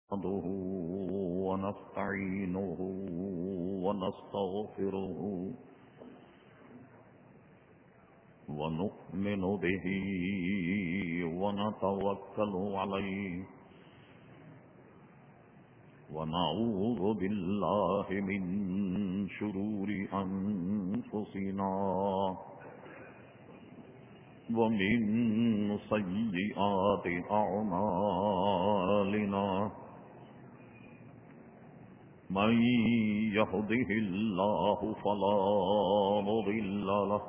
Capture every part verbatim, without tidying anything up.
نحمده ونستعينه ونستغفره ونؤمن به ونتوكل عليه ونعوذ بالله من شرور أنفسنا ومن سيئات أعمالنا من يهده الله فلا مضل له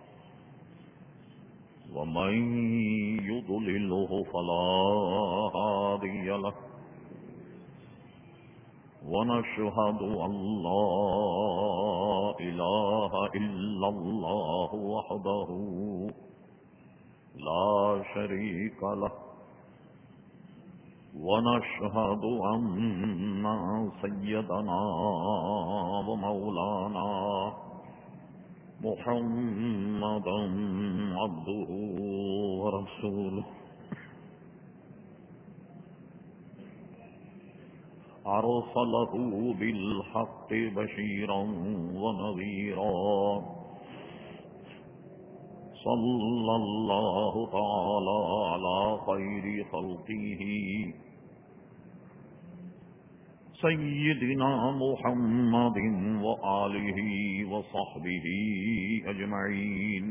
ومن يضلله فلا هادي له ونشهد أن لا إله إلا الله وحده لا شريك له ونشهد أن سيدنا ومولانا محمدا عبده ورسوله أرسله بالحق بشيرا ونذيرا صلى الله تعالى على خير خلقه سيدنا محمد وآله وصحبه أجمعين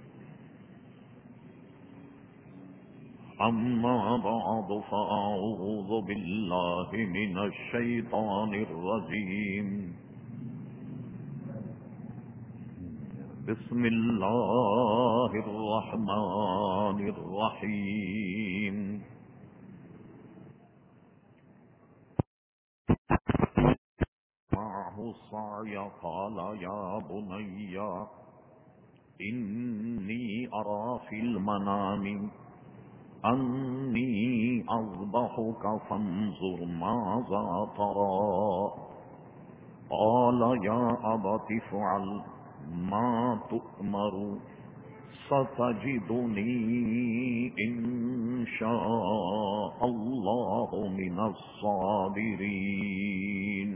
أما بعد فأعوذ بالله من الشيطان الرجيم بسم الله الرحمن الرحيم معه السعي قال يا بني إني أرى في المنام أني أذبحك فانظر ماذا ترى قال يا أبت افعل ما تؤمر ستجدني إن شاء الله من الصابرين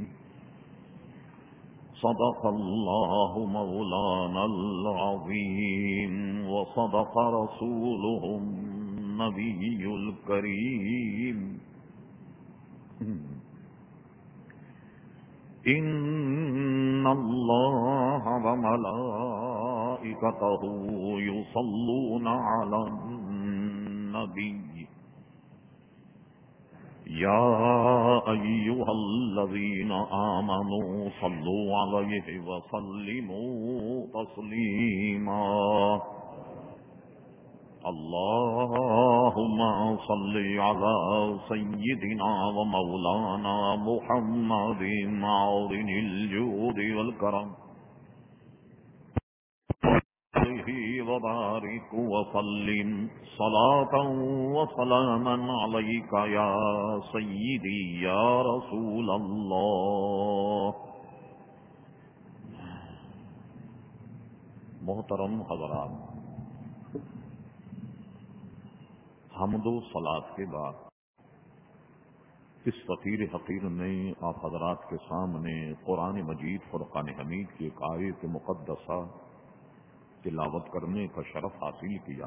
صدق الله مولانا العظيم وصدق رسوله النبي الكريم إن الله وملائكته يصلون على النبي يا أيها الذين آمنوا صلوا عليه وسلموا تسليما اللهم صل على سيدنا ومولانا محمد معدن الجود والكرم وبارك وسلم صلاة وسلاما عليك يا سيدي يا رسول الله. محترم حضرات، حمد و صلاۃ کے بعد اس فقیر حقیر نے آپ حضرات کے سامنے قرآن مجید فرقان حمید کی ایک آیت مقدسہ تلاوت کرنے کا شرف حاصل کیا.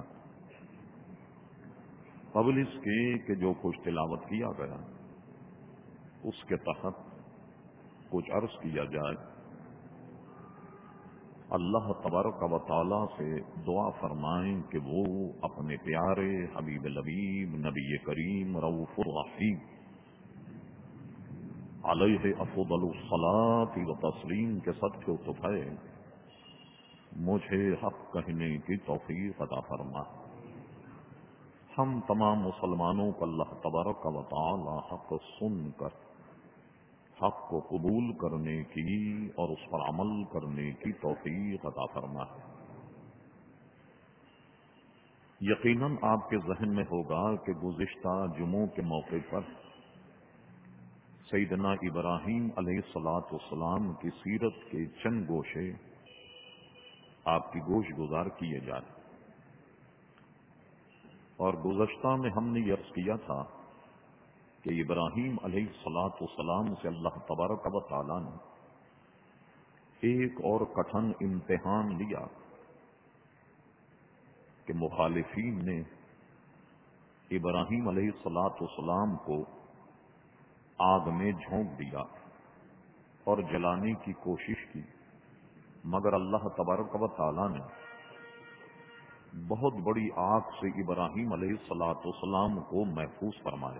قبل اس کے کہ جو کچھ تلاوت کیا گیا اس کے تحت کچھ عرض کیا جائے. اللہ تبارک و تعالی سے دعا فرمائیں کہ وہ اپنے پیارے حبیب لبیب نبی کریم رؤوف الرحیم علیہ افضل الصلاۃ و تسلیم کے صدقے و طفے مجھے حق کہنے کی توفیق عطا فرما. ہم تمام مسلمانوں کو اللہ تبارک و تعالی حق سن کر حق کو قبول کرنے کی اور اس پر عمل کرنے کی توفیق عطا فرما. یقیناً آپ کے ذہن میں ہوگا کہ گزشتہ جمعوں کے موقع پر سیدنا ابراہیم علیہ الصلاۃ والسلام کی سیرت کے چند گوشے آپ کی گوش گزار کیے جائیں. اور گزشتہ میں ہم نے یہ عرض کیا تھا کہ ابراہیم علیہ الصلاۃ والسلام سے اللہ تبارک و تعالی نے ایک اور کٹھن امتحان لیا کہ مخالفین نے ابراہیم علیہ الصلاۃ والسلام کو آگ میں جھونک دیا اور جلانے کی کوشش کی، مگر اللہ تبارک و تعالی نے بہت بڑی آگ سے ابراہیم علیہ الصلاۃ والسلام کو محفوظ فرمایا۔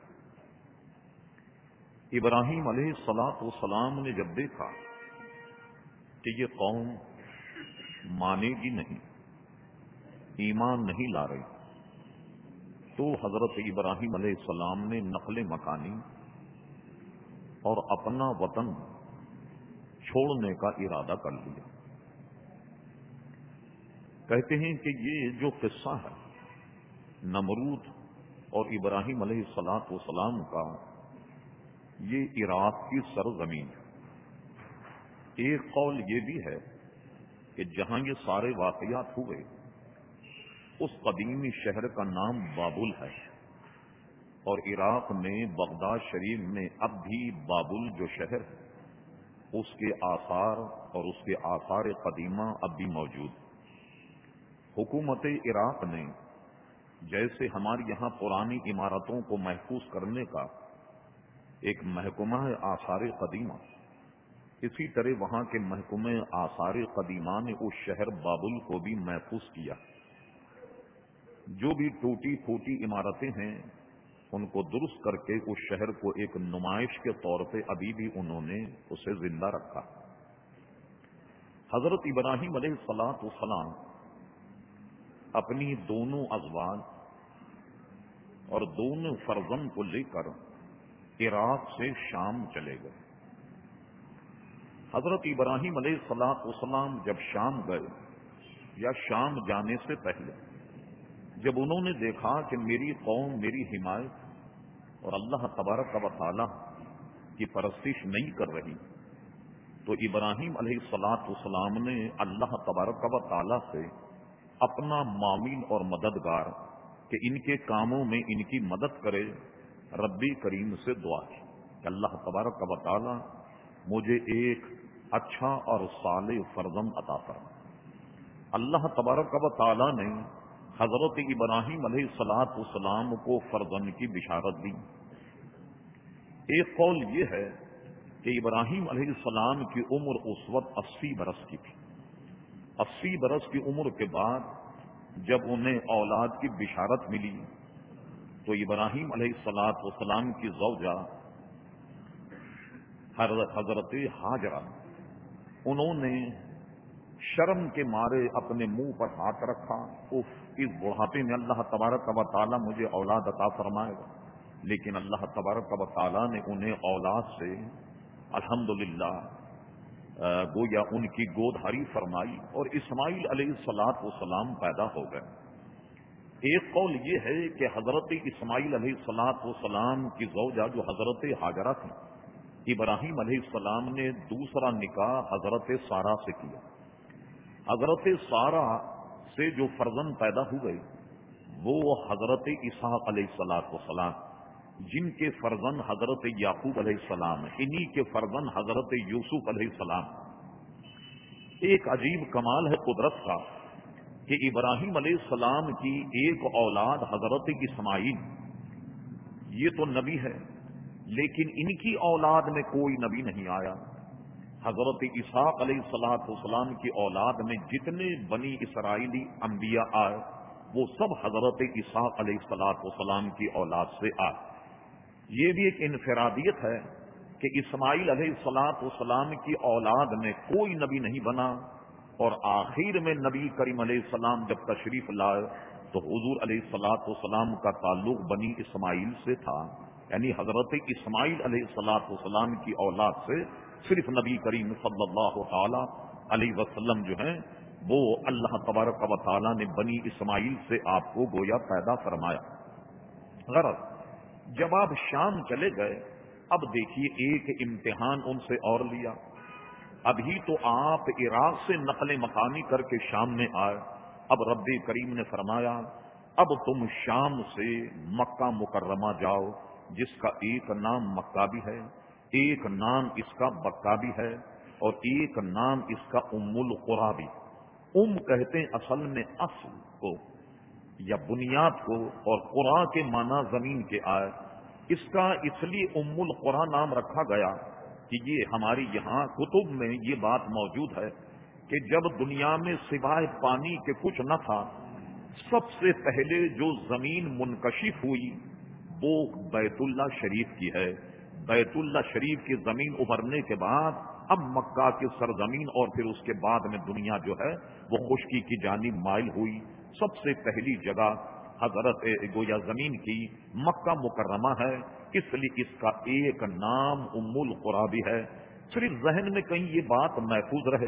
ابراہیم علیہ الصلاۃ والسلام نے جب دیکھا کہ یہ قوم مانے گی نہیں، ایمان نہیں لا رہی، تو حضرت ابراہیم علیہ السلام نے نقل مکانی اور اپنا وطن چھوڑنے کا ارادہ کر لیا۔ کہتے ہیں کہ یہ جو قصہ ہے نمرود اور ابراہیم علیہ الصلاۃ والسلام کا، یہ عراق کی سرزمین ہے۔ ایک قول یہ بھی ہے کہ جہاں یہ سارے واقعات ہوئے اس قدیمی شہر کا نام بابل ہے، اور عراق میں بغداد شریف میں اب بھی بابل جو شہر ہے اس کے آثار اور اس کے آثار قدیمہ اب بھی موجود۔ حکومت عراق نے جیسے ہمارے یہاں پرانی عمارتوں کو محفوظ کرنے کا ایک محکمہ ہے آثار قدیمہ، اسی طرح وہاں کے محکمہ آثار قدیمہ نے اس شہر بابل کو بھی محفوظ کیا۔ جو بھی ٹوٹی پھوٹی عمارتیں ہیں ان کو درست کر کے اس شہر کو ایک نمائش کے طور پہ ابھی بھی انہوں نے اسے زندہ رکھا۔ حضرت ابراہیم علیہ الصلاۃ والسلام اپنی دونوں ازواج اور دونوں فرزند کو لے کر عراق سے شام چلے گئے۔ حضرت ابراہیم علیہ الصلاۃ والسلام جب شام گئے یا شام جانے سے پہلے جب انہوں نے دیکھا کہ میری قوم میری حمایت اور اللہ تبارک و تعالی کی پرستش نہیں کر رہی، تو ابراہیم علیہ الصلاۃ والسلام نے اللہ تبارک و تعالی سے اپنا معاون اور مددگار کہ ان کے کاموں میں ان کی مدد کرے ربی کریم سے دعا کی کہ اللہ تبارک و تعالی مجھے ایک اچھا اور صالح فرزند عطا فرما۔ اللہ تبارک و تعالی نے حضرت ابراہیم علیہ الصلاۃ والسلام کو فرزند کی بشارت دی۔ ایک قول یہ ہے کہ ابراہیم علیہ السلام کی عمر اس وقت اسی برس کی تھی۔ اسی برس کی عمر کے بعد جب انہیں اولاد کی بشارت ملی تو ابراہیم علیہ الصلاۃ والسلام کی زوجہ حضرت ہاجرہ انہوں نے شرم کے مارے اپنے منہ پر ہاتھ رکھا، اف اس بڑھاپے میں اللہ تبارک و تعالی مجھے اولاد عطا فرمائے گا، لیکن اللہ تبارک و تعالی نے انہیں اولاد سے الحمدللہ گویا ان کی گود ہری فرمائی اور اسماعیل علیہ الصلاۃ والسلام پیدا ہو گئے۔ ایک قول یہ ہے کہ حضرت اسماعیل علیہ الصلاۃ والسلام کی زوجہ جو حضرت ہاجرہ تھی، ابراہیم علیہ السلام نے دوسرا نکاح حضرت سارہ سے کیا۔ حضرت سارہ سے جو فرزند پیدا ہوئے وہ حضرت اسحاق علیہ الصلاۃ والسلام، جن کے فرزند حضرت یعقوب علیہ السلام، انہی کے فرزند حضرت یوسف علیہ السلام۔ ایک عجیب کمال ہے قدرت کا کہ ابراہیم علیہ السلام کی ایک اولاد حضرت اسماعیل، یہ تو نبی ہے لیکن ان کی اولاد میں کوئی نبی نہیں آیا۔ حضرت اسحاق علیہ الصلاۃ والسلام کی اولاد میں جتنے بنی اسرائیلی انبیاء آئے وہ سب حضرت اسحاق علیہ الصلاۃ والسلام کی اولاد سے آئے۔ یہ بھی ایک انفرادیت ہے کہ اسماعیل علیہ الصلاۃ والسلام کی اولاد میں کوئی نبی نہیں بنا، اور آخر میں نبی کریم علیہ السلام جب تشریف لائے تو حضور علیہ الصلاۃ والسلام کا تعلق بنی اسماعیل سے تھا، یعنی حضرت اسماعیل علیہ الصلاۃ والسلام کی اولاد سے صرف نبی کریم صلی اللہ تعالی علیہ وسلم جو ہیں وہ اللہ تبارک و تعالی نے بنی اسماعیل سے آپ کو گویا پیدا فرمایا۔ غرض جب آپ شام چلے گئے، اب دیکھیے ایک امتحان ان سے اور لیا۔ ابھی تو آپ عراق سے نقل مکانی کر کے شام میں آئے، اب رب کریم نے فرمایا اب تم شام سے مکہ مکرمہ جاؤ، جس کا ایک نام مکہ بھی ہے، ایک نام اس کا بکہ بھی ہے، اور ایک نام اس کا ام القری بھی۔ ام کہتے ہیں اصل میں اصل کو یا بنیاد کو، اور قرآ کے معنی زمین کے آئے۔ اس کا اس لیے ام القری نام رکھا گیا کہ یہ ہماری یہاں کتب میں یہ بات موجود ہے کہ جب دنیا میں سوائے پانی کے کچھ نہ تھا، سب سے پہلے جو زمین منکشف ہوئی وہ بیت اللہ شریف کی ہے۔ بیت اللہ شریف کی زمین ابھرنے کے بعد اب مکہ کی سرزمین اور پھر اس کے بعد میں دنیا جو ہے وہ خشکی کی جانب مائل ہوئی۔ سب سے پہلی جگہ حضرت گویا زمین کی مکہ مکرمہ ہے، اس لیے اس کا ایک نام ام القری بھی ہے۔ صرف ذہن میں کہیں یہ بات محفوظ رہے،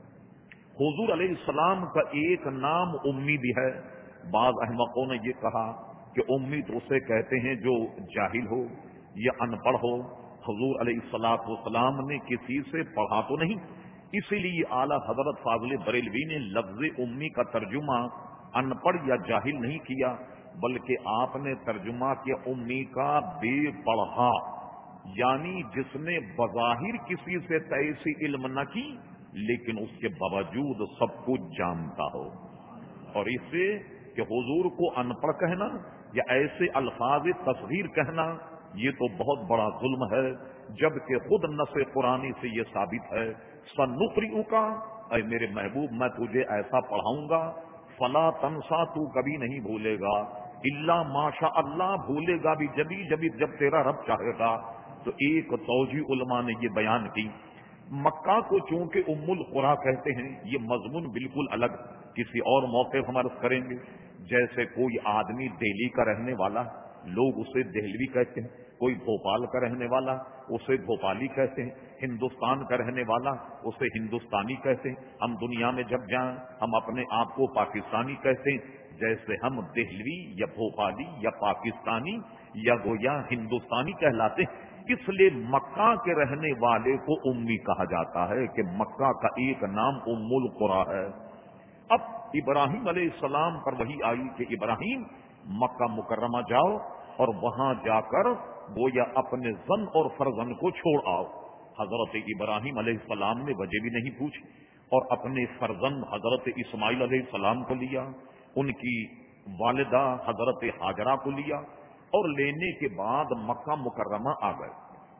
حضور علیہ السلام کا ایک نام امی بھی ہے۔ بعض احمقوں نے یہ کہا کہ امی تو اسے کہتے ہیں جو جاہل ہو یا ان پڑھ ہو۔ حضور علیہ الصلوۃ والسلام نے کسی سے پڑھا تو نہیں، اسی لیے اعلیٰ حضرت فاضل بریلوی نے لفظ امی کا ترجمہ ان پڑھ یا جاہل نہیں کیا، بلکہ آپ نے ترجمہ کیا امی کا بے پڑھا، یعنی جس نے بظاہر کسی سے تیسی علم نہ کی لیکن اس کے باوجود سب کچھ جانتا ہو۔ اور اس سے کہ حضور کو ان پڑھ کہنا یا ایسے الفاظ تصغیر کہنا یہ تو بہت بڑا ظلم ہے، جبکہ خود نص قرآنی سے یہ ثابت ہے، سنقرئک، اے میرے محبوب میں تجھے ایسا پڑھاؤں گا، فلا تنسا، تو کبھی نہیں بھولے گا، الا ماشاء اللہ، بھولے گا بھی جبھی جبھی جب تیرا رب چاہے گا۔ تو ایک توجیہ علماء نے یہ بیان کی، مکہ کو چونکہ ام القری کہتے ہیں، یہ مضمون بالکل الگ کسی اور موقع ہم عرض کریں گے۔ جیسے کوئی آدمی دہلی کا رہنے والا، لوگ اسے دہلوی کہتے ہیں، کوئی بھوپال کا رہنے والا اسے بھوپالی کہتے ہیں، ہندوستان کا رہنے والا اسے ہندوستانی کہتے ہیں۔ ہم دنیا میں جب جائیں ہم اپنے آپ کو پاکستانی کہتے ہیں، جیسے ہم دہلوی یا بھوپالی یا پاکستانی یا گویا ہندوستانی کہلاتے ہیں۔ اس لیے مکہ کے رہنے والے کو امی کہا جاتا ہے کہ مکہ کا ایک نام ام القری ہے۔ اب ابراہیم علیہ السلام پر وحی آئی کہ ابراہیم مکہ مکرمہ جاؤ اور وہاں جا کر گویا اپنے زن اور فرزند کو چھوڑ آؤ۔ حضرت ابراہیم علیہ السلام نے وجہ بھی نہیں پوچھی اور اپنے فرزند حضرت اسماعیل علیہ السلام کو لیا، ان کی والدہ حضرت ہاجرہ کو لیا اور لینے کے بعد مکہ مکرمہ آ گئے۔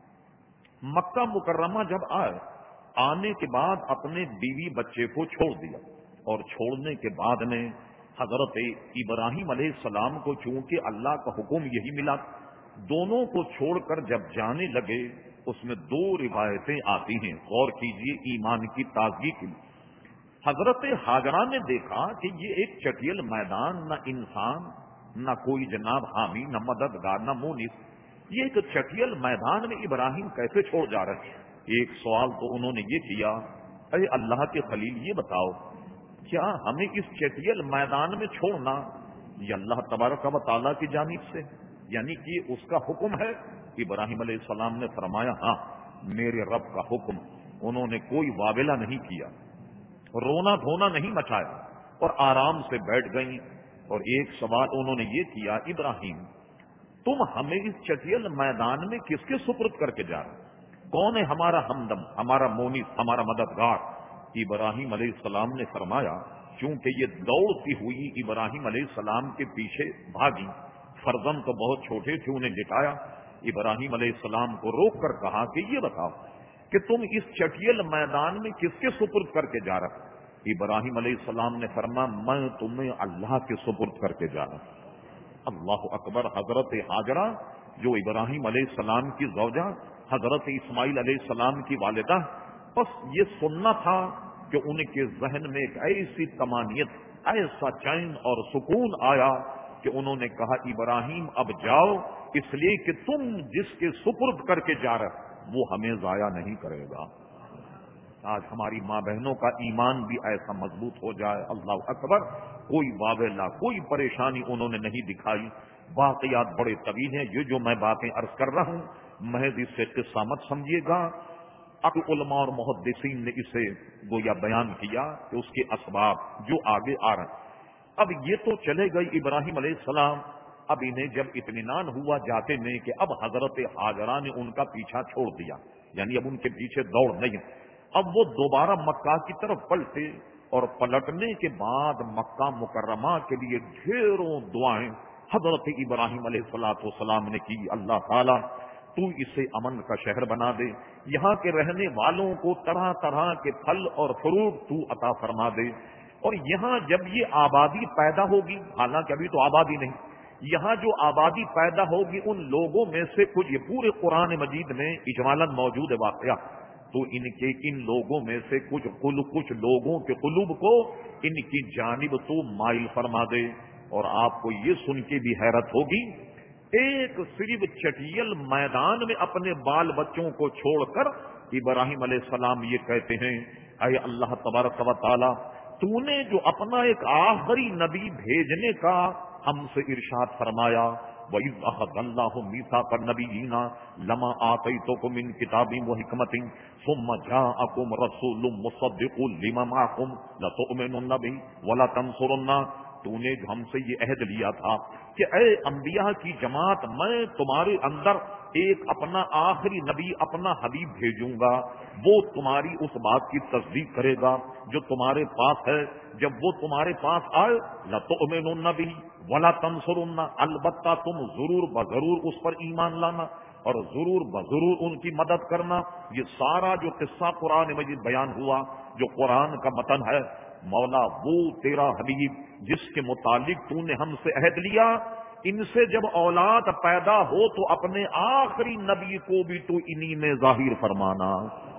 مکہ مکرمہ جب آئے، آنے کے بعد اپنے بیوی بچے کو چھوڑ دیا، اور چھوڑنے کے بعد میں حضرت ابراہیم علیہ السلام کو چونکہ اللہ کا حکم یہی ملا، دونوں کو چھوڑ کر جب جانے لگے، اس میں دو روایتیں آتی ہیں، غور کیجئے ایمان کی تازگی کے لیے۔ حضرت ہاجرہ نے دیکھا کہ یہ ایک چٹیل میدان، نہ انسان نہ کوئی جناب حامی نہ مددگار نہ مونس، یہ ایک چٹیل میدان میں ابراہیم کیسے چھوڑ جا رہے ہیں؟ ایک سوال تو انہوں نے یہ کیا، اے اللہ کے خلیل یہ بتاؤ کیا ہمیں اس چٹیل میدان میں چھوڑنا یہ اللہ تبارک و تعالیٰ کی جانب سے یعنی کہ اس کا حکم ہے؟ ابراہیم علیہ السلام نے فرمایا ہاں میرے رب کا حکم۔ انہوں نے کوئی واویلا نہیں کیا، رونا دھونا نہیں مچایا اور آرام سے بیٹھ گئیں، اور ایک سوال انہوں نے یہ کیا، ابراہیم تم ہمیں اس چٹیل میدان میں کس کے سپرد کر کے جا رہے؟ کون ہے ہمارا ہمدم، ہمارا مونس، ہمارا مددگار؟ ابراہیم علیہ السلام نے فرمایا چونکہ یہ دوڑتی ہوئی ابراہیم علیہ السلام کے پیچھے بھاگی، فرزند تو بہت چھوٹے تھے انہیں لٹایا، ابراہیم علیہ السلام کو روک کر کہا کہ یہ بتاؤ کہ تم اس چٹیل میدان میں کس کے سپرد کر کے جا رہے؟ ابراہیم علیہ السلام نے فرمایا میں تمہیں اللہ کے سپرد کر کے جا رہا ہوں۔ اللہ اکبر۔ حضرت ہاجرہ جو ابراہیم علیہ السلام کی زوجہ، حضرت اسماعیل علیہ السلام کی والدہ، بس یہ سننا تھا کہ ان کے ذہن میں ایک ایسی طمانیت، ایسا چین اور سکون آیا کہ انہوں نے کہا ابراہیم اب جاؤ، اس لیے کہ تم جس کے سپرد کر کے جا رہے وہ ہمیں ضائع نہیں کرے گا۔ آج ہماری ماں بہنوں کا ایمان بھی ایسا مضبوط ہو جائے، اللہ اکبر، کوئی واویلا کوئی پریشانی انہوں نے نہیں دکھائی۔ واقعات بڑے طویل ہیں، یہ جو میں باتیں عرض کر رہا ہوں محض اس سے قصہ مت سمجھیے گا، اب علماء اور محدثین نے اسے گویا بیان کیا کہ اس کے اسباب جو آگے آ رہے ہیں۔ اب یہ تو چلے گئے ابراہیم علیہ السلام، اب انہیں جب اطمینان ہوا جاتے نہیں کہ اب حضرت ہاجرہ نے ان کا پیچھا چھوڑ دیا، یعنی اب ان کے پیچھے دوڑ نہیں، اب وہ دوبارہ مکہ کی طرف پلٹے، اور پلٹنے کے بعد مکہ مکرمہ کے لیے ڈھیروں دعائیں حضرت ابراہیم علیہ الصلوۃ والسلام نے کی، اللہ تعالیٰ تو اسے امن کا شہر بنا دے، یہاں کے رہنے والوں کو طرح طرح کے پھل اور فروٹ تو عطا فرما دے، اور یہاں جب یہ آبادی پیدا ہوگی، حالانکہ ابھی تو آبادی نہیں، یہاں جو آبادی پیدا ہوگی ان لوگوں میں سے کچھ، یہ پورے قرآن مجید میں اجمالاً موجود ہے واقعہ، تو ان کے ان لوگوں میں سے کچھ کچھ لوگوں کے قلوب کو ان کی جانب تو مائل فرما دے۔ اور آپ کو یہ سن کے بھی حیرت ہوگی، ایک صرف چٹیل میدان میں اپنے بال بچوں کو چھوڑ کر ابراہیم علیہ السلام یہ کہتے ہیں، اے اللہ تبارک و تعالی، تو نے جو اپنا ایک آخری نبی بھیجنے کا ہم سے ارشاد فرمایا، وَإِذْ أَخَذَ اللَّهُ مِيثَاقَ النَّبِيِّينَ لَمَا آتَيْتُكُم مِّن كِتَابٍ وَحِكْمَةٍ ثُمَّ جَاءَكُمْ رَسُولٌ مُصَدِّقٌ لِّمَا مَعَكُمْ لَتُؤْمِنُنَّ بِهِ وَلَتَنصُرُنَّهُ، تو نے جو ہم سے یہ عہد لیا تھا کہ اے انبیاء کی جماعت، میں تمہارے اندر ایک اپنا آخری نبی، اپنا حبیب بھیجوں گا، وہ تمہاری اس بات کی تصدیق کرے گا جو تمہارے پاس ہے، جب وہ تمہارے پاس آئے لَتُؤْمِنُنَّ بِهِ وَلَا تَنصُرُنَّ، البتہ تم ضرور بضرور اس پر ایمان لانا اور ضرور بضرور ان کی مدد کرنا۔ یہ سارا جو قصہ قرآن مجید بیان ہوا، جو قرآن کا متن ہے، مولا وہ تیرا حبیب جس کے متعلق تو نے ہم سے عہد لیا، ان سے جب اولاد پیدا ہو تو اپنے آخری نبی کو بھی تو انہی میں ظاہر فرمانا،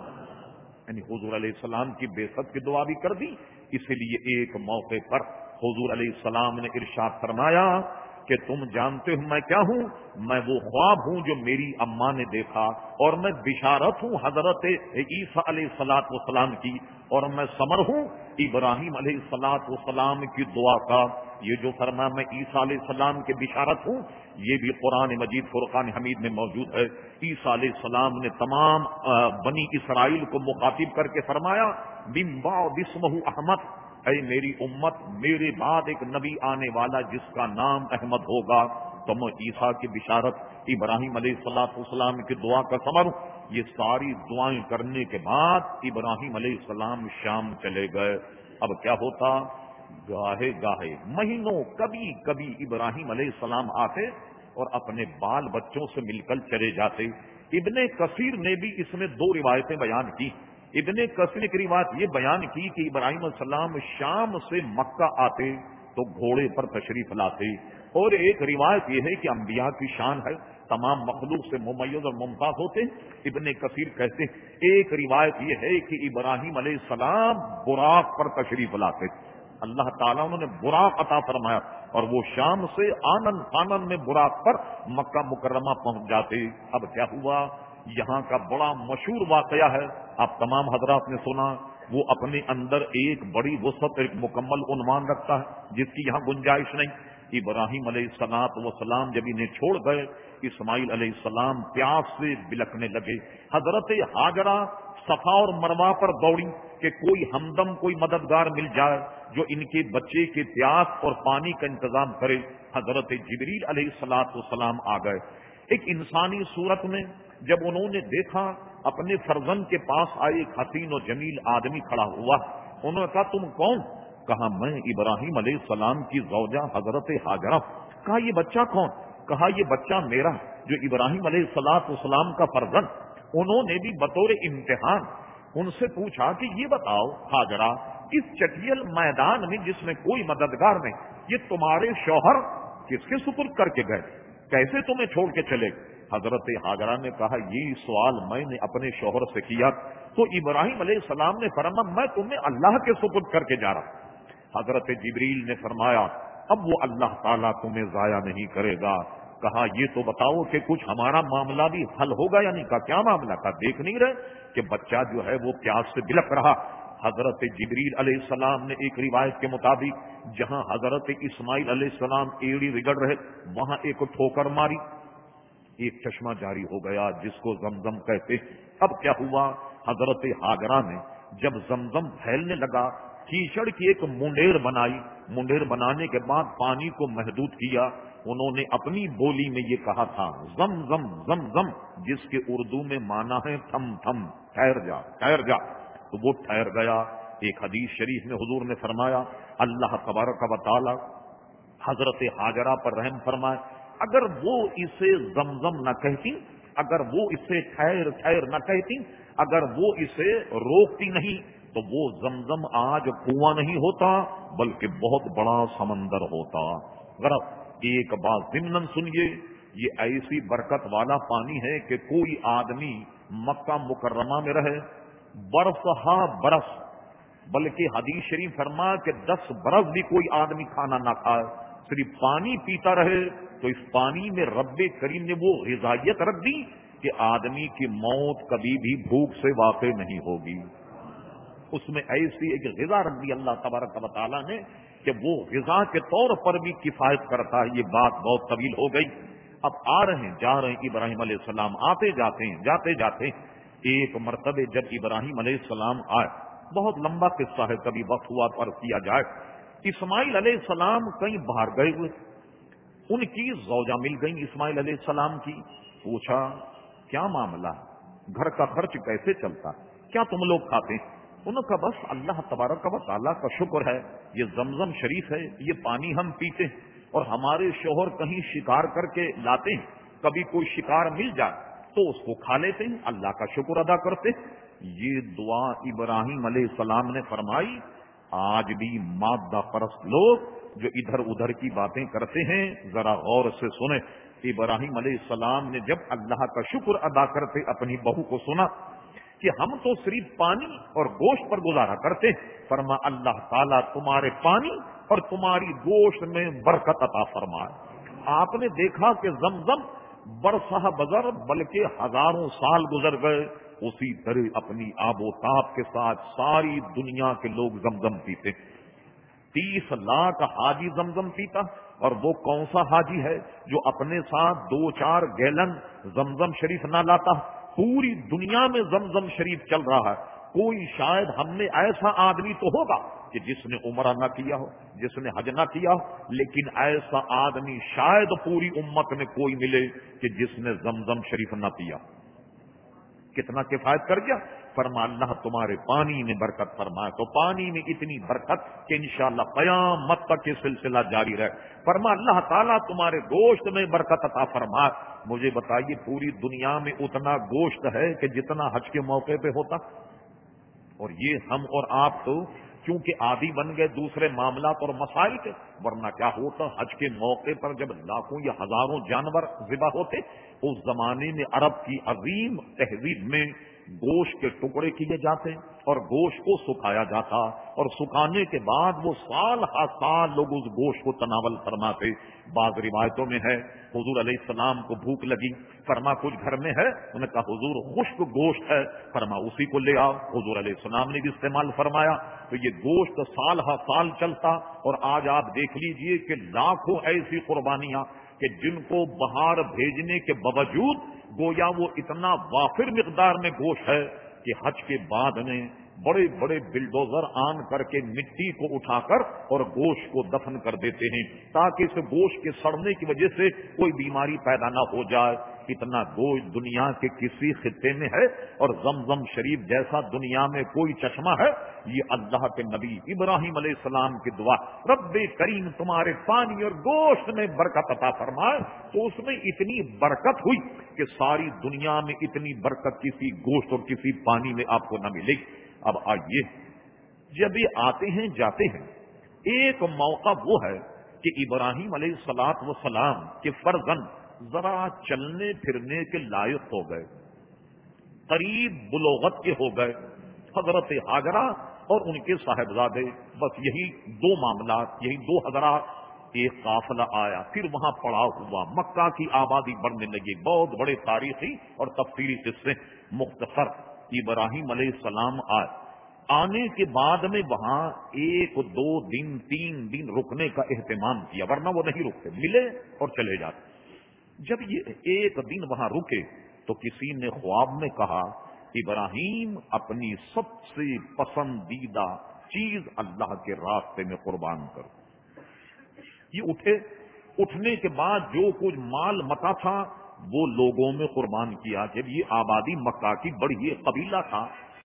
یعنی حضور علیہ السلام کی بعثت کی دعا بھی کر دی۔ اسی لیے ایک موقع پر حضور علیہ السلام نے ارشاد فرمایا کہ تم جانتے ہو میں کیا ہوں، میں وہ خواب ہوں جو میری اماں نے دیکھا، اور میں بشارت ہوں حضرت عیسیٰ علیہ الصلوۃ والسلام کی، اور میں ثمر ہوں ابراہیم علیہ الصلوۃ والسلام کی دعا کا۔ یہ جو فرمایا میں عیسیٰ علیہ السلام کے بشارت ہوں، یہ بھی قرآن مجید فرقان حمید میں موجود ہے۔ عیسیٰ علیہ السلام نے تمام بنی اسرائیل کو مخاطب کر کے فرمایا، من بعد اسمہ احمد، اے میری امت، میرے بعد ایک نبی آنے والا جس کا نام احمد ہوگا، تو میں عیسیٰ کی بشارت، ابراہیم علیہ الصلوۃ والسلام کی دعا کا ثمر ہوں۔ یہ ساری دعائیں کرنے کے بعد ابراہیم علیہ السلام شام چلے گئے۔ اب کیا ہوتا، گاہے گاہے مہینوں کبھی کبھی ابراہیم علیہ السلام آتے اور اپنے بال بچوں سے مل کر چلے جاتے۔ ابن کثیر نے بھی اس میں دو روایتیں بیان کی۔ ابن کثیر کی روایت یہ بیان کی کہ ابراہیم علیہ السلام شام سے مکہ آتے تو گھوڑے پر تشریف لاتے، اور ایک روایت یہ ہے کہ انبیاء کی شان ہے تمام مخلوق سے ممیز اور ممتاز ہوتے ہیں۔ ابن کثیر کہتے ہیں ایک روایت یہ ہے کہ ابراہیم علیہ السلام براق پر تشریف لاتے، اللہ تعالیٰ انہوں نے براق عطا فرمایا، اور وہ شام سے آنن فانن میں براق پر مکہ مکرمہ پہنچ جاتے۔ اب کیا ہوا، یہاں کا بڑا مشہور واقعہ ہے، آپ تمام حضرات نے سنا، وہ اپنے اندر ایک بڑی وسعت، ایک مکمل عنوان رکھتا ہے جس کی یہاں گنجائش نہیں۔ ابراہیم علیہ الصلوۃ والسلام جب انہیں چھوڑ گئے، اسماعیل علیہ السلام پیاس سے بلکنے لگے، حضرت ہاجرہ صفا اور مروہ پر دوڑی کہ کوئی ہمدم، کوئی مددگار مل جائے جو ان کے بچے کے پیاس اور پانی کا انتظام کرے۔ حضرت جبریل علیہ الصلوۃ والسلام آ گئے، ایک انسانی صورت میں۔ جب انہوں نے دیکھا اپنے فرزند کے پاس آئے ایک حسین و جمیل آدمی کھڑا ہوا، انہوں نے کہا تم کون؟ کہا میں ابراہیم علیہ السلام کی زوجہ حضرت ہاجرہ۔ کہا یہ بچہ کون؟ کہا یہ بچہ میرا جو ابراہیم علیہ الصلوۃ والسلام کا فرزند۔ انہوں نے بھی بطور امتحان ان سے پوچھا کہ یہ بتاؤ ہاجرہ، اس چٹیل میدان میں جس میں کوئی مددگار نہیں، یہ تمہارے شوہر کس کے سپرد کر کے گئے، کیسے تمہیں چھوڑ کے چلے؟ حضرت ہاجرہ نے کہا یہ سوال میں نے اپنے شوہر سے کیا تو ابراہیم علیہ السلام نے فرمایا میں تمہیں اللہ کے سپرد کر کے جا رہا۔ حضرت جبریل نے فرمایا اب وہ اللہ تعالیٰ تمہیں ضائع نہیں کرے گا۔ کہا یہ تو بتاؤ کہ کچھ ہمارا معاملہ بھی حل ہوگا یا نہیں؟ کہا کیا معاملہ؟ کہا دیکھ نہیں رہے کہ بچہ جو ہے وہ پیاس سے بلک رہا۔ حضرت جبریل علیہ السلام نے ایک روایت کے مطابق جہاں حضرت اسماعیل علیہ السلام ایڑی رگڑ رہے وہاں ایک ٹھوکر ماری، ایک چشمہ جاری ہو گیا جس کو زمزم کہتے۔ اب کیا ہوا، حضرت ہاجرہ نے جب زمزم پھیلنے لگا کیچڑ کی ایک منڈیر بنائی، منڈیر بنانے کے بعد پانی کو محدود کیا، انہوں نے اپنی بولی میں یہ کہا تھا زم زم زم زم، جس کے اردو میں معنی ہے تھم تھم، ٹھہر جا ٹھہر جا، تو وہ ٹھہر گیا۔ ایک حدیث شریف میں حضور نے فرمایا اللہ تبارک و تعالی حضرت ہاجرہ پر رحم فرمائے، اگر وہ اسے زمزم نہ کہتی، اگر وہ اسے ٹھہر ٹھہر نہ کہتی، اگر وہ اسے روکتی نہیں، تو وہ زمزم آج کنواں نہیں ہوتا بلکہ بہت بڑا سمندر ہوتا۔ ذرا ایک بات ضمن سنیے، یہ ایسی برکت والا پانی ہے کہ کوئی آدمی مکہ مکرمہ میں رہے برس ہا برس، بلکہ حدیث شریف فرما کہ دس برس بھی کوئی آدمی کھانا نہ کھائے، صرف پانی پیتا رہے، تو اس پانی میں رب کریم نے وہ غذائیت رکھ دی کہ آدمی کی موت کبھی بھی بھوک سے واقع نہیں ہوگی۔ اس میں ایسی ایک غذا رکھ دی اللہ تبارک و تعالیٰ نے کہ وہ غذا کے طور پر بھی کفایت کرتا ہے۔ یہ بات بہت طویل ہو گئی، اب آ رہے ہیں جا رہے ہیں ابراہیم علیہ السلام، آتے جاتے ہیں جاتے جاتے ایک مرتبہ جب ابراہیم علیہ السلام آئے، بہت لمبا قصہ ہے، کبھی وقت ہوا پر کیا جائے۔ اسماعیل علیہ السلام کہیں باہر گئے ہوئے، ان کی زوجہ مل گئی اسماعیل علیہ السلام کی، پوچھا کیا معاملہ ہے، گھر کا خرچ کیسے چلتا، کیا تم لوگ کھاتے ہیں؟ انہوں نے کہا بس اللہ تبارک و تعالیٰ کا شکر ہے، یہ زمزم شریف ہے، یہ پانی ہم پیتے ہیں، اور ہمارے شوہر کہیں شکار کر کے لاتے ہیں، کبھی کوئی شکار مل جائے تو اس کو کھا لیتے ہیں، اللہ کا شکر ادا کرتے ہیں۔ یہ دعا ابراہیم علیہ السلام نے فرمائی۔ آج بھی مادہ پرست لوگ جو ادھر ادھر کی باتیں کرتے ہیں، ذرا غور سے سنیں۔ ابراہیم علیہ السلام نے جب اللہ کا شکر ادا کرتے اپنی بہو کو سنا کہ ہم تو صرف پانی اور گوشت پر گزارا کرتے، فرما اللہ تعالیٰ تمہارے پانی اور تمہاری گوشت میں برکت عطا فرمائے۔ آپ نے دیکھا کہ زمزم برسہ بزر بلکہ ہزاروں سال گزر گئے، اسی طرح اپنی آب و تاب کے ساتھ ساری دنیا کے لوگ زمزم پیتے۔ تیس لاکھ حاجی زمزم پیتا، اور وہ کون سا حاجی ہے جو اپنے ساتھ دو چار گیلن زمزم شریف نہ لاتا؟ پوری دنیا میں زمزم شریف چل رہا ہے، کوئی شاید ہم نے ایسا آدمی تو ہوگا کہ جس نے عمرہ نہ کیا ہو، جس نے حج نہ کیا ہو، لیکن ایسا آدمی شاید پوری امت میں کوئی ملے کہ جس نے زمزم شریف نہ پیا۔ کتنا کفایت کر گیا؟ فرما اللہ تمہارے پانی میں برکت فرمائے، تو پانی میں اتنی برکت کہ انشاءاللہ قیامت تک یہ سلسلہ جاری رہے۔ فرما اللہ تعالیٰ تمہارے گوشت میں برکت عطا فرمائے۔ مجھے بتائیے پوری دنیا میں اتنا گوشت ہے کہ جتنا حج کے موقع پہ ہوتا، اور یہ ہم اور آپ تو کیونکہ عادی بن گئے دوسرے معاملات اور مسائل کے، ورنہ کیا ہوتا حج کے موقع پر جب لاکھوں یا ہزاروں جانور ذبح ہوتے، اس زمانے میں عرب کی عظیم تہذیب میں گوشت کے ٹکڑے کیے جاتے اور گوشت کو سکھایا جاتا، اور سکھانے کے بعد وہ سال ہر سال لوگ اس گوشت کو تناول فرماتے۔ بعض روایتوں میں ہے حضور علیہ السلام کو بھوک لگی، فرما کچھ گھر میں ہے، انہوں نے کہا حضور خشک گوشت ہے، فرما اسی کو لے آؤ، حضور علیہ السلام نے بھی استعمال فرمایا، تو یہ گوشت سال ہر سال چلتا۔ اور آج آپ دیکھ لیجئے کہ لاکھوں ایسی قربانیاں کہ جن کو باہر بھیجنے کے باوجود گویا وہ اتنا وافر مقدار میں گوشت ہے کہ حج کے بعد میں بڑے بڑے بلڈوزر آن کر کے مٹی کو اٹھا کر اور گوشت کو دفن کر دیتے ہیں تاکہ اس گوشت کے سڑنے کی وجہ سے کوئی بیماری پیدا نہ ہو جائے۔ اتنا گوشت دنیا کے کسی خطے میں ہے، اور زمزم شریف جیسا دنیا میں کوئی چشمہ ہے؟ یہ اللہ کے نبی ابراہیم علیہ السلام کی دعا، رب کریم تمہارے پانی اور گوشت میں برکت عطا فرمائے، تو اس میں اتنی برکت ہوئی کہ ساری دنیا میں اتنی برکت کسی گوشت اور کسی پانی میں آپ کو نہ ملے گی۔ اب آئیے، جب یہ آتے ہیں جاتے ہیں، ایک موقع وہ ہے کہ ابراہیم علیہ الصلوۃ والسلام کے فرزند ذرا چلنے پھرنے کے لائق ہو گئے، قریب بلوغت کے ہو گئے، حضرت ہاجرہ اور ان کے صاحبزادے، بس یہی دو معاملات، یہی دو حضرات۔ ایک قافلہ آیا، پھر وہاں پڑاؤ ہوا، مکہ کی آبادی بڑھنے لگی، بہت بڑے تاریخی اور تفصیلی قصے۔ مختصر، ابراہیم علیہ السلام آئے، آنے کے بعد میں وہاں ایک دو دن تین دن رکنے کا اہتمام کیا، ورنہ وہ نہیں رکتے، ملے اور چلے جاتے۔ جب یہ ایک دن وہاں رکے تو کسی نے خواب میں کہا ابراہیم اپنی سب سے پسندیدہ چیز اللہ کے راستے میں قربان کرو۔ یہ اٹھے اٹھنے کے بعد جو کچھ مال متا تھا وہ لوگوں میں قربان کیا. جب یہ آبادی مکہ کی بڑی یہ قبیلہ تھا,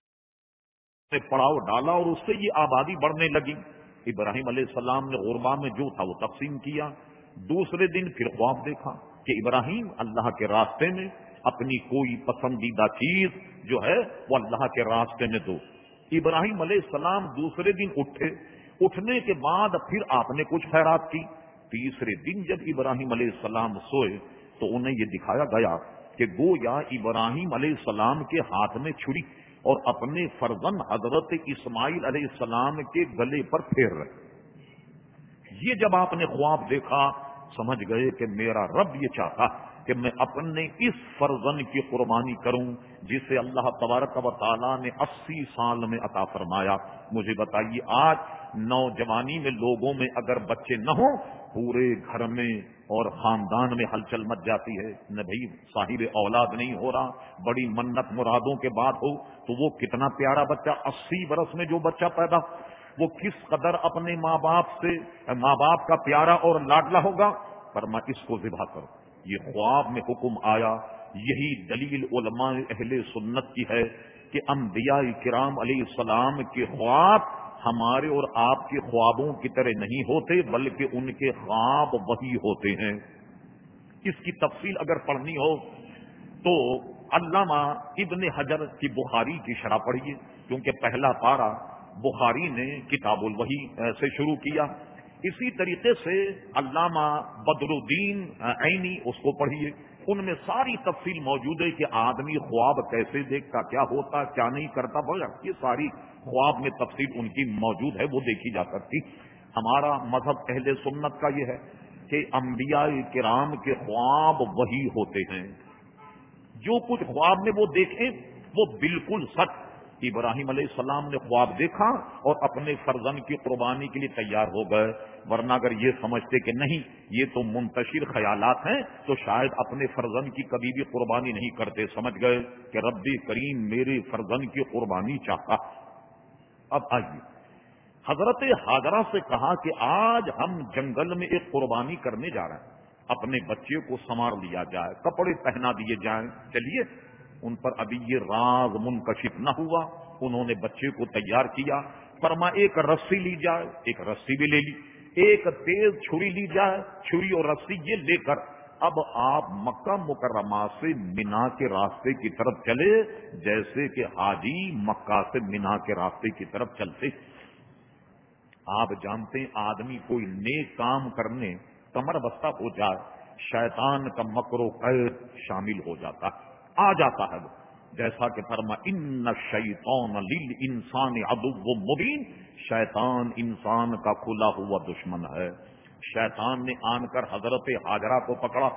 نے پڑاؤ ڈالا اور اس سے یہ آبادی بڑھنے لگی. ابراہیم علیہ السلام نے غربا میں جو تھا وہ تقسیم کیا. دوسرے دن پھر خواب دیکھا کہ ابراہیم اللہ کے راستے میں اپنی کوئی پسندیدہ چیز جو ہے وہ اللہ کے راستے میں دو. ابراہیم علیہ السلام دوسرے دن اٹھے, اٹھنے کے بعد پھر آپ نے کچھ خیرات کی. تیسرے دن جب ابراہیم علیہ السلام سوئے تو انہیں یہ دکھایا گیا کہ گویا ابراہیم علیہ السلام کے ہاتھ میں چھری اور اپنے فرزند حضرت اسماعیل علیہ السلام کے گلے پر پھیر رہے. یہ جب آپ نے خواب دیکھا سمجھ گئے کہ میرا رب یہ چاہتا کہ میں اپنے اس فرزند کی قربانی کروں جسے اللہ تبارک و تعالیٰ نے اسی سال میں عطا فرمایا. مجھے بتائیے آج نوجوانی میں لوگوں میں اگر بچے نہ ہوں پورے گھر میں اور خاندان میں ہلچل مچ جاتی ہے. نہ بھائی صاحب اولاد نہیں ہو رہا, بڑی منت مرادوں کے بعد ہو تو وہ کتنا پیارا بچہ, اسی برس میں جو بچہ پیدا وہ کس قدر اپنے ماں باپ سے ماں باپ کا پیارا اور لاڈلا ہوگا. فرما اس کو ذبح کرو. یہ خواب میں حکم آیا. یہی دلیل علماء اہل سنت کی ہے کہ انبیاء کرام علیہ السلام کے خواب ہمارے اور آپ کے خوابوں کی طرح نہیں ہوتے بلکہ ان کے خواب وہی ہوتے ہیں. اس کی تفصیل اگر پڑھنی ہو تو علامہ ابن حجر کی بخاری کی شرح پڑھیے, کیونکہ پہلا پارہ بخاری نے کتاب الوحی سے شروع کیا. اسی طریقے سے علامہ بدر الدین عینی اس کو پڑھیے, ان میں ساری تفصیل موجود ہے کہ آدمی خواب کیسے دیکھتا, کیا ہوتا, کیا نہیں کرتا, یہ ساری خواب میں تفصیل ان کی موجود ہے, وہ دیکھی جا سکتی. ہمارا مذہب اہل سنت کا یہ ہے کہ انبیاء کرام کے خواب وہی ہوتے ہیں. جو کچھ خواب میں وہ دیکھیں وہ بالکل سچ. ابراہیم علیہ السلام نے خواب دیکھا اور اپنے فرزند کی قربانی کے لیے تیار ہو گئے, ورنہ اگر یہ سمجھتے کہ نہیں یہ تو منتشر خیالات ہیں تو شاید اپنے فرزند کی کبھی بھی قربانی نہیں کرتے. سمجھ گئے کہ رب کریم میرے فرزند کی قربانی چاہتا. اب آئیے, حضرت ہاجرہ سے کہا کہ آج ہم جنگل میں ایک قربانی کرنے جا رہے ہیں, اپنے بچے کو سنوار لیا جائے, کپڑے پہنا دیے جائیں. چلیے, ان پر ابھی یہ راز منکشف نہ ہوا. انہوں نے بچے کو تیار کیا. فرما ایک رسی لی جائے, ایک رسی بھی لے لی, ایک تیز چھری لی جائے, چھری اور رسی یہ لے کر اب آپ مکہ مکرمہ سے مینا کے راستے کی طرف چلے جیسے کہ حاجی مکہ سے مینا کے راستے کی طرف چلتے. آپ جانتے ہیں آدمی کوئی نیک کام کرنے کمر بستہ ہو جائے شیطان کا مکر و قید شامل ہو جاتا, آ جاتا ہے وہ. جیسا کہ فرما ان الشیطان للانسان عدو مبین, شیطان انسان کا کھلا ہوا دشمن ہے. شیطان نے آن کر حضرت ہاجرہ کو پکڑا,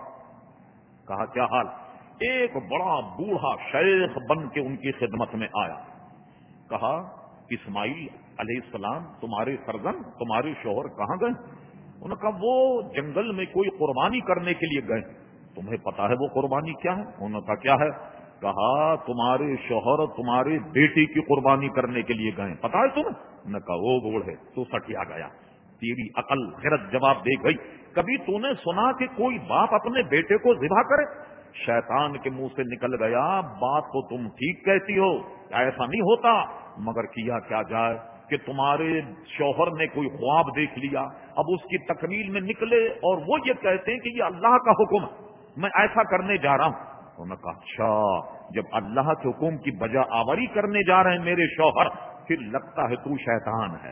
کہا کیا حال. ایک بڑا بوڑھا شیخ بن کے ان کی خدمت میں آیا. کہا اسماعیل علیہ السلام تمہارے فرزند تمہارے شوہر کہاں گئے؟ انہوں نے کہا وہ جنگل میں کوئی قربانی کرنے کے لیے گئے. تمہیں پتا ہے وہ قربانی کیا ہے؟ انہوں نے کہا کیا ہے؟ کہا تمہارے شوہر تمہارے بیٹی کی قربانی کرنے کے لیے گئے, پتا ہے تمہیں؟ انہوں نے کہا وہ بوڑھے تو سٹیا گیا, تیری عقل غیرت جواب دے گئی. کبھی تو نے سنا کہ کوئی باپ اپنے بیٹے کو ذبح کرے؟ شیطان کے منہ سے نکل گیا بات تو تم ٹھیک کہتی ہو, ایسا نہیں ہوتا, مگر کیا کیا جائے کہ تمہارے شوہر نے کوئی خواب دیکھ لیا, اب اس کی تکمیل میں نکلے اور وہ یہ کہتے ہیں کہ یہ اللہ کا حکم ہے, میں ایسا کرنے جا رہا ہوں. انہوں نے کہا اچھا جب اللہ کے حکم کی بجا آوری کرنے جا رہے ہیں میرے شوہر, پھر لگتا ہے تو شیطان ہے.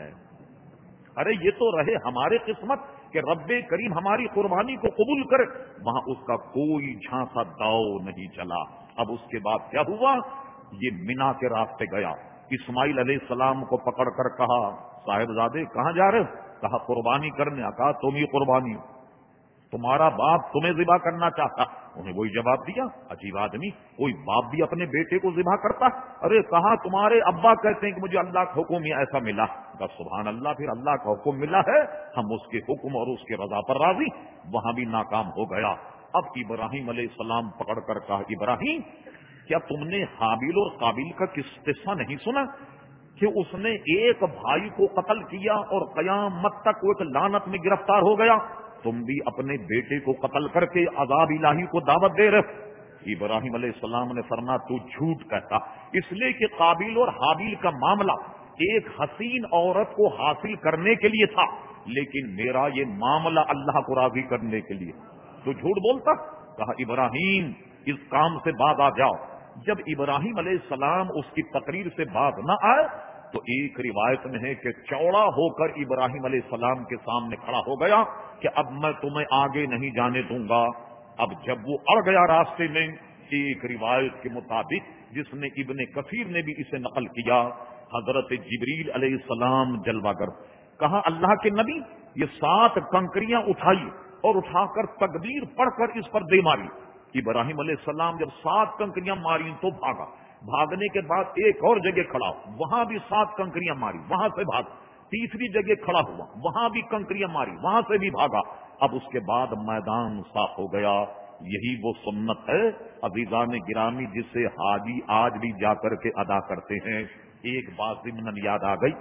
ارے یہ تو رہے ہمارے قسمت کہ رب کریم ہماری قربانی کو قبول کرے, وہاں اس کا کوئی جھانسا داؤ نہیں چلا. اب اس کے بعد کیا ہوا, یہ مینا کے راستے گیا, اسماعیل علیہ السلام کو پکڑ کر کہا صاحبزادے کہاں جا رہے ہو؟ کہا قربانی کرنے. کہا تم ہی قربانی ہو, تمہارا باپ تمہیں ذبح کرنا چاہتا. انہیں وہی جواب دیا, عجیب آدمی, کوئی باپ بھی اپنے بیٹے کو ذبح کرتا؟ ارے کہا تمہارے ابا کہتے ہیں کہ مجھے اللہ کا حکم ہی ایسا ملا. بس سبحان اللہ, پھر اللہ کا حکم ملا ہے, ہم اس کے حکم اور اس کے رضا پر راضی. وہاں بھی ناکام ہو گیا. اب ابراہیم علیہ السلام پکڑ کر کہا ابراہیم کیا تم نے حابیل اور قابیل کا قصہ نہیں سنا کہ اس نے ایک بھائی کو قتل کیا اور قیامت تک وہ ایک لعنت میں گرفتار ہو گیا؟ تم بھی اپنے بیٹے کو قتل کر کے عذاب الہی کو دعوت دے رہے. ابراہیم علیہ السلام نے فرمایا تو جھوٹ کہتا, اس لیے کہ قابیل اور حابیل کا معاملہ ایک حسین عورت کو حاصل کرنے کے لیے تھا, لیکن میرا یہ معاملہ اللہ کو راضی کرنے کے لیے. تو جھوٹ بولتا. کہا ابراہیم اس کام سے باز آ جاؤ. جب ابراہیم علیہ السلام اس کی تقریر سے باز نہ آئے تو ایک روایت میں ہے کہ چوڑا ہو کر ابراہیم علیہ السلام کے سامنے کھڑا ہو گیا کہ اب میں تمہیں آگے نہیں جانے دوں گا. اب جب وہ اڑ گیا راستے میں, ایک روایت کے مطابق جس نے ابن کثیر نے بھی اسے نقل کیا, حضرت جبریل علیہ السلام جلوہ گر. کہا اللہ کے نبی یہ سات کنکریاں اٹھائی اور اٹھا کر تکبیر پڑھ کر اس پر دے ماری. ابراہیم علیہ السلام جب سات کنکریاں ماری تو بھاگا. بھاگنے کے بعد ایک اور جگہ کھڑا, وہاں بھی سات کنکریاں ماری, وہاں سے بھاگ. تیسری جگہ کھڑا ہوا, وہاں بھی کنکریاں ماری, وہاں سے بھی بھاگا. اب اس کے بعد میدان صاف ہو گیا. یہی وہ سنت ہے عزیزان گرامی جسے حاجی آج بھی جا کر کے ادا کرتے ہیں. ایک بات ضمن یاد آ گئی,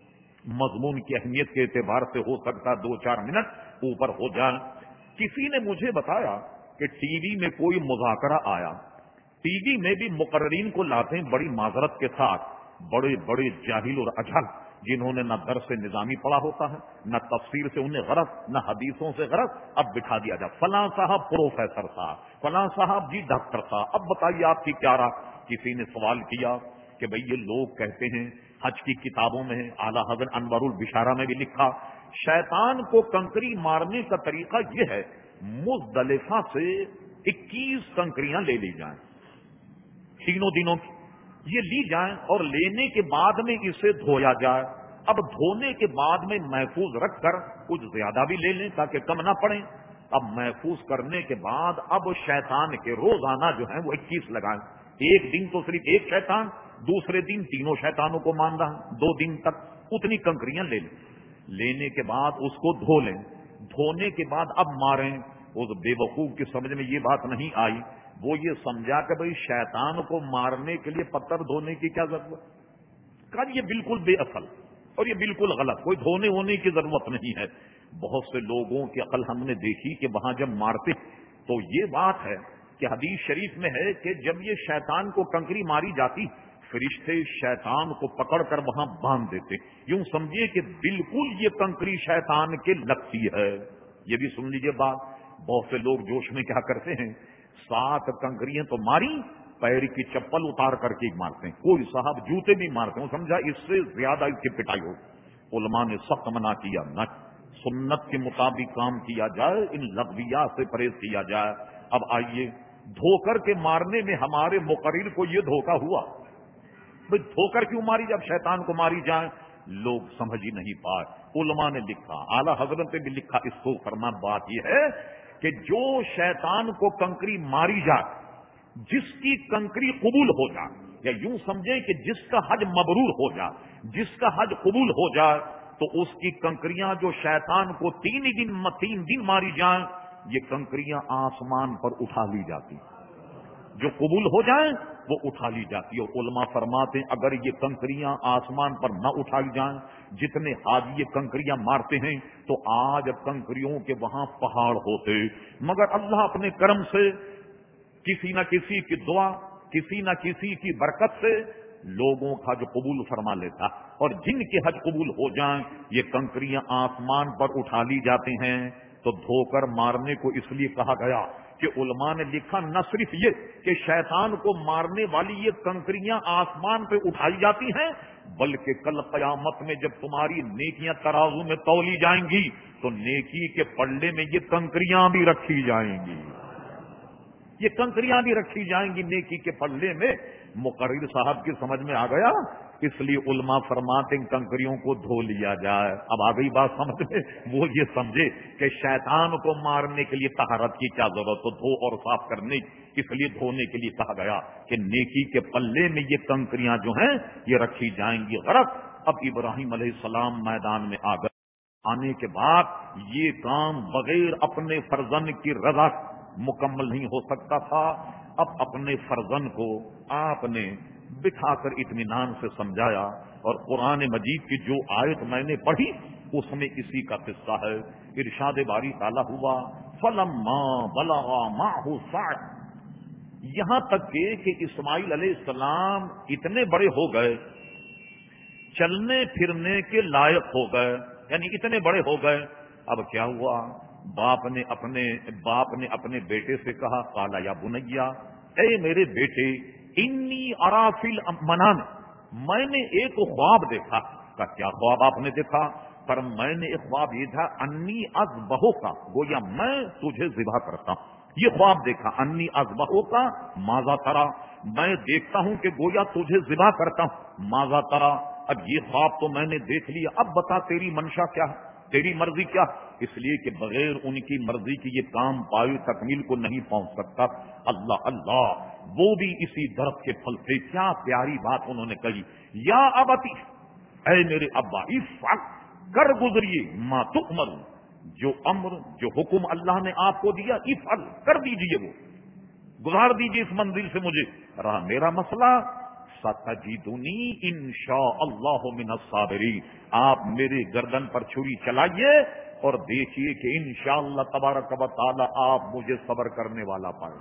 مضمون کی اہمیت کے اعتبار سے ہو سکتا دو چار منٹ اوپر ہو جائیں. کسی نے مجھے بتایا کہ ٹی وی میں کوئی مذاکرہ آیا. ٹی وی میں بھی مقررین کو لاتے ہیں بڑی معذرت کے ساتھ, بڑے بڑے جاہل اور اجہل جنہوں نے نہ درس نظامی پڑھا ہوتا ہے, نہ تفسیر سے انہیں غرض, نہ حدیثوں سے غرض. اب بٹھا دیا جائے فلاں صاحب پروفیسر صاحب, فلاں صاحب جی ڈاکٹر صاحب, اب بتائیے آپ کی کیا رائے. کسی نے سوال کیا کہ بھئی یہ لوگ کہتے ہیں حج کی کتابوں میں اعلیٰ حضرت انوار البشارہ میں بھی لکھا شیطان کو کنکری مارنے کا طریقہ یہ ہے مزدلفہ سے اکیس کنکریاں لے لی جائیں تینوں دنوں کی, یہ لی جائیں اور لینے کے بعد میں اسے دھویا جائے. اب دھونے کے بعد میں محفوظ رکھ کر کچھ زیادہ بھی لے لیں تاکہ کم نہ پڑیں. اب محفوظ کرنے کے بعد اب شیطان کے روزانہ جو ہیں وہ اکیس لگائیں. ایک دن تو صرف ایک شیطان, دوسرے دن تینوں شیطانوں کو مان رہا, دو دن تک اتنی کنکریاں لے لیں. لینے کے بعد اس کو دھو لیں. دھونے کے بعد اب ماریں. اس بے وقوف کی سمجھ میں یہ بات نہیں آئی, وہ یہ سمجھا کہ بھئی شیطان کو مارنے کے لیے پتھر دھونے کی کیا ضرورت. کہا یہ بالکل بے اصل اور یہ بالکل غلط, کوئی دھونے ہونے کی ضرورت نہیں ہے. بہت سے لوگوں کی عقل ہم نے دیکھی کہ وہاں جب مارتے تو یہ بات ہے کہ حدیث شریف میں ہے کہ جب یہ شیطان کو کنکری ماری جاتی فرشتے شیطان کو پکڑ کر وہاں باندھ دیتے. یوں سمجھیے کہ بالکل یہ کنکری شیطان کے لگتی ہے. یہ بھی سن لیجیے بات. بہت سے لوگ جوش میں کیا کرتے ہیں, سات کنکریاں تو ماری, پیر کی چپل اتار کر کے مارتے ہیں. کوئی صاحب جوتے بھی مارتے ہیں, سمجھا اس سے زیادہ اس کی پٹائی ہو. علماء نے سخت منع کیا, نہ سنت کے مطابق کام کیا جائے, ان لغویات سے پرہیز کیا جائے. اب آئیے, دھو کر کے مارنے میں ہمارے مقرر کو یہ دھوکہ ہوا. بھئی دھو کر کیوں ماری جب شیطان کو ماری جائے, لوگ سمجھ ہی نہیں پائے. علماء نے لکھا, اعلیٰ حضرت نے بھی لکھا, اس کو فرما بات یہ ہے کہ جو شیطان کو کنکری ماری جائے, جس کی کنکری قبول ہو جائے, یا یوں سمجھیں کہ جس کا حج مبرور ہو جائے, جس کا حج قبول ہو جائے, تو اس کی کنکریاں جو شیطان کو تین ہی دن تین دن ماری جائیں, یہ کنکریاں آسمان پر اٹھا لی جاتی. جو قبول ہو جائیں وہ اٹھا لی جاتی. اور علماء فرماتے ہیں اگر یہ کنکریاں آسمان پر نہ اٹھائی جائیں, جتنے حاجی یہ کنکریاں مارتے ہیں, تو آج کنکریوں کے وہاں پہاڑ ہوتے. مگر اللہ اپنے کرم سے کسی نہ کسی کی دعا, کسی نہ کسی کی برکت سے لوگوں کا حج قبول فرما لیتا, اور جن کے حج قبول ہو جائیں یہ کنکریاں آسمان پر اٹھا لی جاتے ہیں. تو دھو کر مارنے کو اس لیے کہا گیا کہ علماء نے لکھا نہ صرف یہ کہ شیطان کو مارنے والی یہ کنکریاں آسمان پہ اٹھائی جاتی ہیں, بلکہ کل قیامت میں جب تمہاری نیکیاں ترازو میں تولی جائیں گی تو نیکی کے پلڑے میں یہ کنکریاں بھی رکھی جائیں گی. یہ کنکریاں بھی رکھی جائیں گی نیکی کے پلڑے میں. مقرر صاحب کی سمجھ میں آ گیا, اس لیے علماء فرماتے ہیں کنکریوں کو دھو لیا جائے. اب آ گئی بات سمجھ میں, وہ یہ سمجھے کہ شیطان کو مارنے کے لیے طہارت کی کیا ضرورت, تو دھو اور صاف کرنے, اس لیے دھونے کے لیے کہا گیا کہ نیکی کے پلے میں یہ کنکریاں جو ہیں یہ رکھی جائیں گی. غرض اب ابراہیم علیہ السلام میدان میں آ گئے. آنے کے بعد یہ کام بغیر اپنے فرزند کی رضا مکمل نہیں ہو سکتا تھا. اب اپنے فرزند کو آپ نے بٹھا کر اطمینان سے سمجھایا, اور قرآن مجید کی جو آیت میں نے پڑھی اس میں اسی کا قصہ ہے. ارشاد باری تعالیٰ ہوا فلما بلغ معه السعی، یہاں تک کہ, کہ اسماعیل علیہ السلام اتنے بڑے ہو گئے، چلنے پھرنے کے لائق ہو گئے، یعنی اتنے بڑے ہو گئے. اب کیا ہوا؟ باپ نے اپنے باپ نے اپنے بیٹے سے کہا قال یا بنیا، اے میرے بیٹے، انی ارا فی المنام، میں نے ایک خواب دیکھا. کا کیا خواب آپ نے دیکھا؟ پر میں نے ایک خواب یہ تھا انی اذبحو کا، گویا میں تجھے ذبح کرتا ہوں. یہ خواب دیکھا انی اذبحو کا ماذا ترا، میں دیکھتا ہوں کہ گویا تجھے ذبح کرتا ہوں. ماذا ترا، اب یہ خواب تو میں نے دیکھ لیا، اب بتا تیری منشا کیا ہے، تیری مرضی کیا؟ اس لیے کہ بغیر ان کی مرضی کی یہ کام پایو تکمیل کو نہیں پہنچ سکتا. اللہ اللہ، وہ بھی اسی درخت کے پھل تھے. کیا پیاری بات انہوں نے کہی، یا ابتی، اے میرے ابا، افعل، کر گزریے، ما تؤمر، جو امر جو حکم اللہ نے آپ کو دیا، افعل، کر دیجئے، وہ گزار دیجئے اس منزل سے مجھے. رہا میرا مسئلہ، ستجدنی انشاء اللہ من الصابرین، آپ میرے گردن پر چھری چلائیے اور دیکھیے کہ انشاءاللہ تبارک و تعالی آپ مجھے صبر کرنے والا پائیں.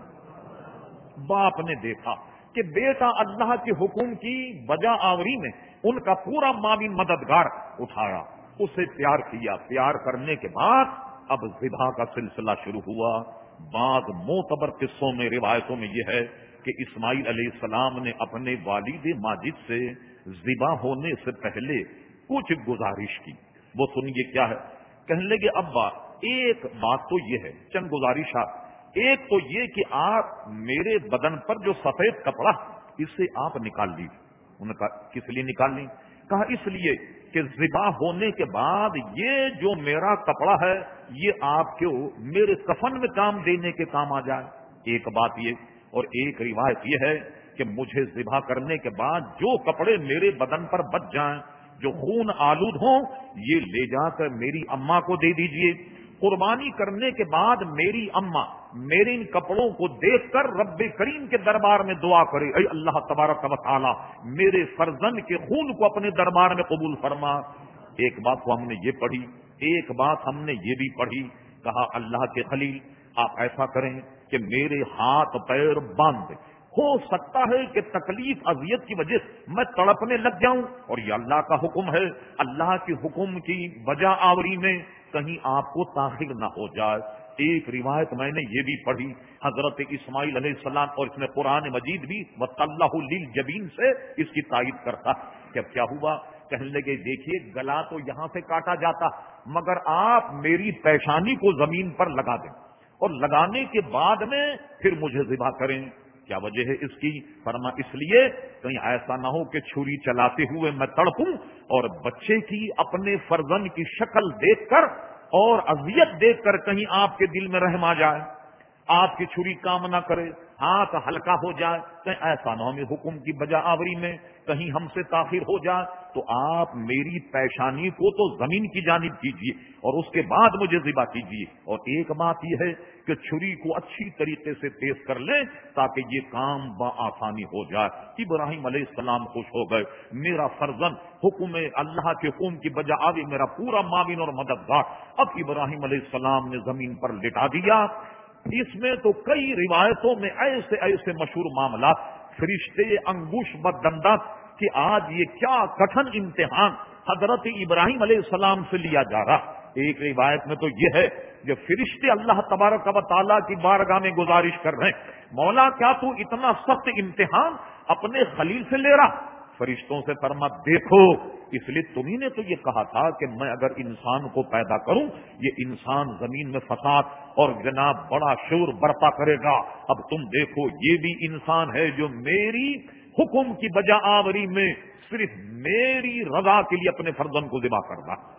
باپ نے دیکھا کہ بیٹا اللہ کے حکم کی بجا آوری میں ان کا پورا معاون مددگار اٹھایا، اسے پیار کیا. پیار کرنے کے بعد اب ذبح کا سلسلہ شروع ہوا. بعض معتبر قصوں میں، روایتوں میں یہ ہے کہ اسماعیل علیہ السلام نے اپنے والد ماجد سے ذبح ہونے سے پہلے کچھ گزارش کی. وہ سنیے کیا ہے. کہنے لگے ابا ایک بات تو یہ ہے، چند گزارشات. ایک تو یہ کہ آپ میرے بدن پر جو سفید کپڑا اسے آپ نکال لیجیے. انہوں نے کہا کس لیے نکال لیں؟ کہا اس لیے کہ ذبح ہونے کے بعد یہ جو میرا کپڑا ہے یہ آپ کو میرے کفن میں کام دینے کے کام آ جائے. ایک بات یہ، اور ایک روایت یہ ہے کہ مجھے ذبح کرنے کے بعد جو کپڑے میرے بدن پر بچ جائیں، جو خون آلود ہوں، یہ لے جا کر میری اماں کو دے دیجئے. قربانی کرنے کے بعد میری اماں میرے ان کپڑوں کو دیکھ کر رب کریم کے دربار میں دعا کرے، اے اللہ تبارک و تعالی میرے فرزند کے خون کو اپنے دربار میں قبول فرما. ایک بات تو ہم نے یہ پڑھی، ایک بات ہم نے یہ بھی پڑھی. کہا اللہ کے خلیل آپ ایسا کریں کہ میرے ہاتھ پیر باندھ دیں، ہو سکتا ہے کہ تکلیف اذیت کی وجہ سے میں تڑپنے لگ جاؤں، اور یہ اللہ کا حکم ہے. اللہ کے حکم کی بجا آوری میں کہیں آپ کو تاخیر نہ ہو جائے. ایک روایت میں نے یہ بھی پڑھی، حضرت اسماعیل علیہ السلام، اور اس میں قرآن مجید بھی وَتَلَّهُ لِلْجَبِينِ سے اس کی تائید کرتا. کہ کیا ہوا؟ کہنے لگے دیکھیے گلا تو یہاں سے کاٹا جاتا، مگر آپ میری پیشانی کو زمین پر لگا دیں، اور لگانے کے بعد میں پھر مجھے ذبح کریں. کیا وجہ ہے اس کی؟ فرما اس لیے کہیں ایسا نہ ہو کہ چھری چلاتے ہوئے میں تڑپوں اور بچے کی اپنے فرزند کی شکل دیکھ کر اور اذیت دیکھ کر کہیں آپ کے دل میں رحم آ جائے، آپ کی چھری کام نہ کرے، ہاتھ ہلکا ہو جائے. کہیں ایسا نہ ہو میں حکم کی بجا آوری میں کہیں ہم سے تاخیر ہو جائے، تو آپ میری پیشانی کو تو زمین کی جانب کیجیے اور اس کے بعد مجھے ذبح کیجیے. اور ایک بات یہ ہے کہ چھری کو اچھی طریقے سے تیز کر لیں تاکہ یہ کام بآسانی ہو جائے. ابراہیم علیہ السلام خوش ہو گئے، میرا فرزند حکم اللہ کے حکم کی بجا آوری میرا پورا معاون اور مددگار. اب ابراہیم علیہ السلام نے زمین پر لٹا دیا. اس میں تو کئی روایتوں میں ایسے ایسے مشہور معاملات، فرشتے انگوش بدندات کہ آج یہ کیا کٹھن امتحان حضرت ابراہیم علیہ السلام سے لیا جا رہا. ایک روایت میں تو یہ ہے کہ فرشتے اللہ تبارک و تعالیٰ کی بارگاہ میں گزارش کر رہے ہیں، مولا کیا تو اتنا سخت امتحان اپنے خلیل سے لے رہا؟ فرشتوں سے فرما دیکھو، اس لیے تمہیں نے تو یہ کہا تھا کہ میں اگر انسان کو پیدا کروں یہ انسان زمین میں فساد اور جناب بڑا شور برپا کرے گا. اب تم دیکھو یہ بھی انسان ہے جو میری حکم کی بجا آوری میں صرف میری رضا کے لیے اپنے فرزند کو ذبح کر رہا.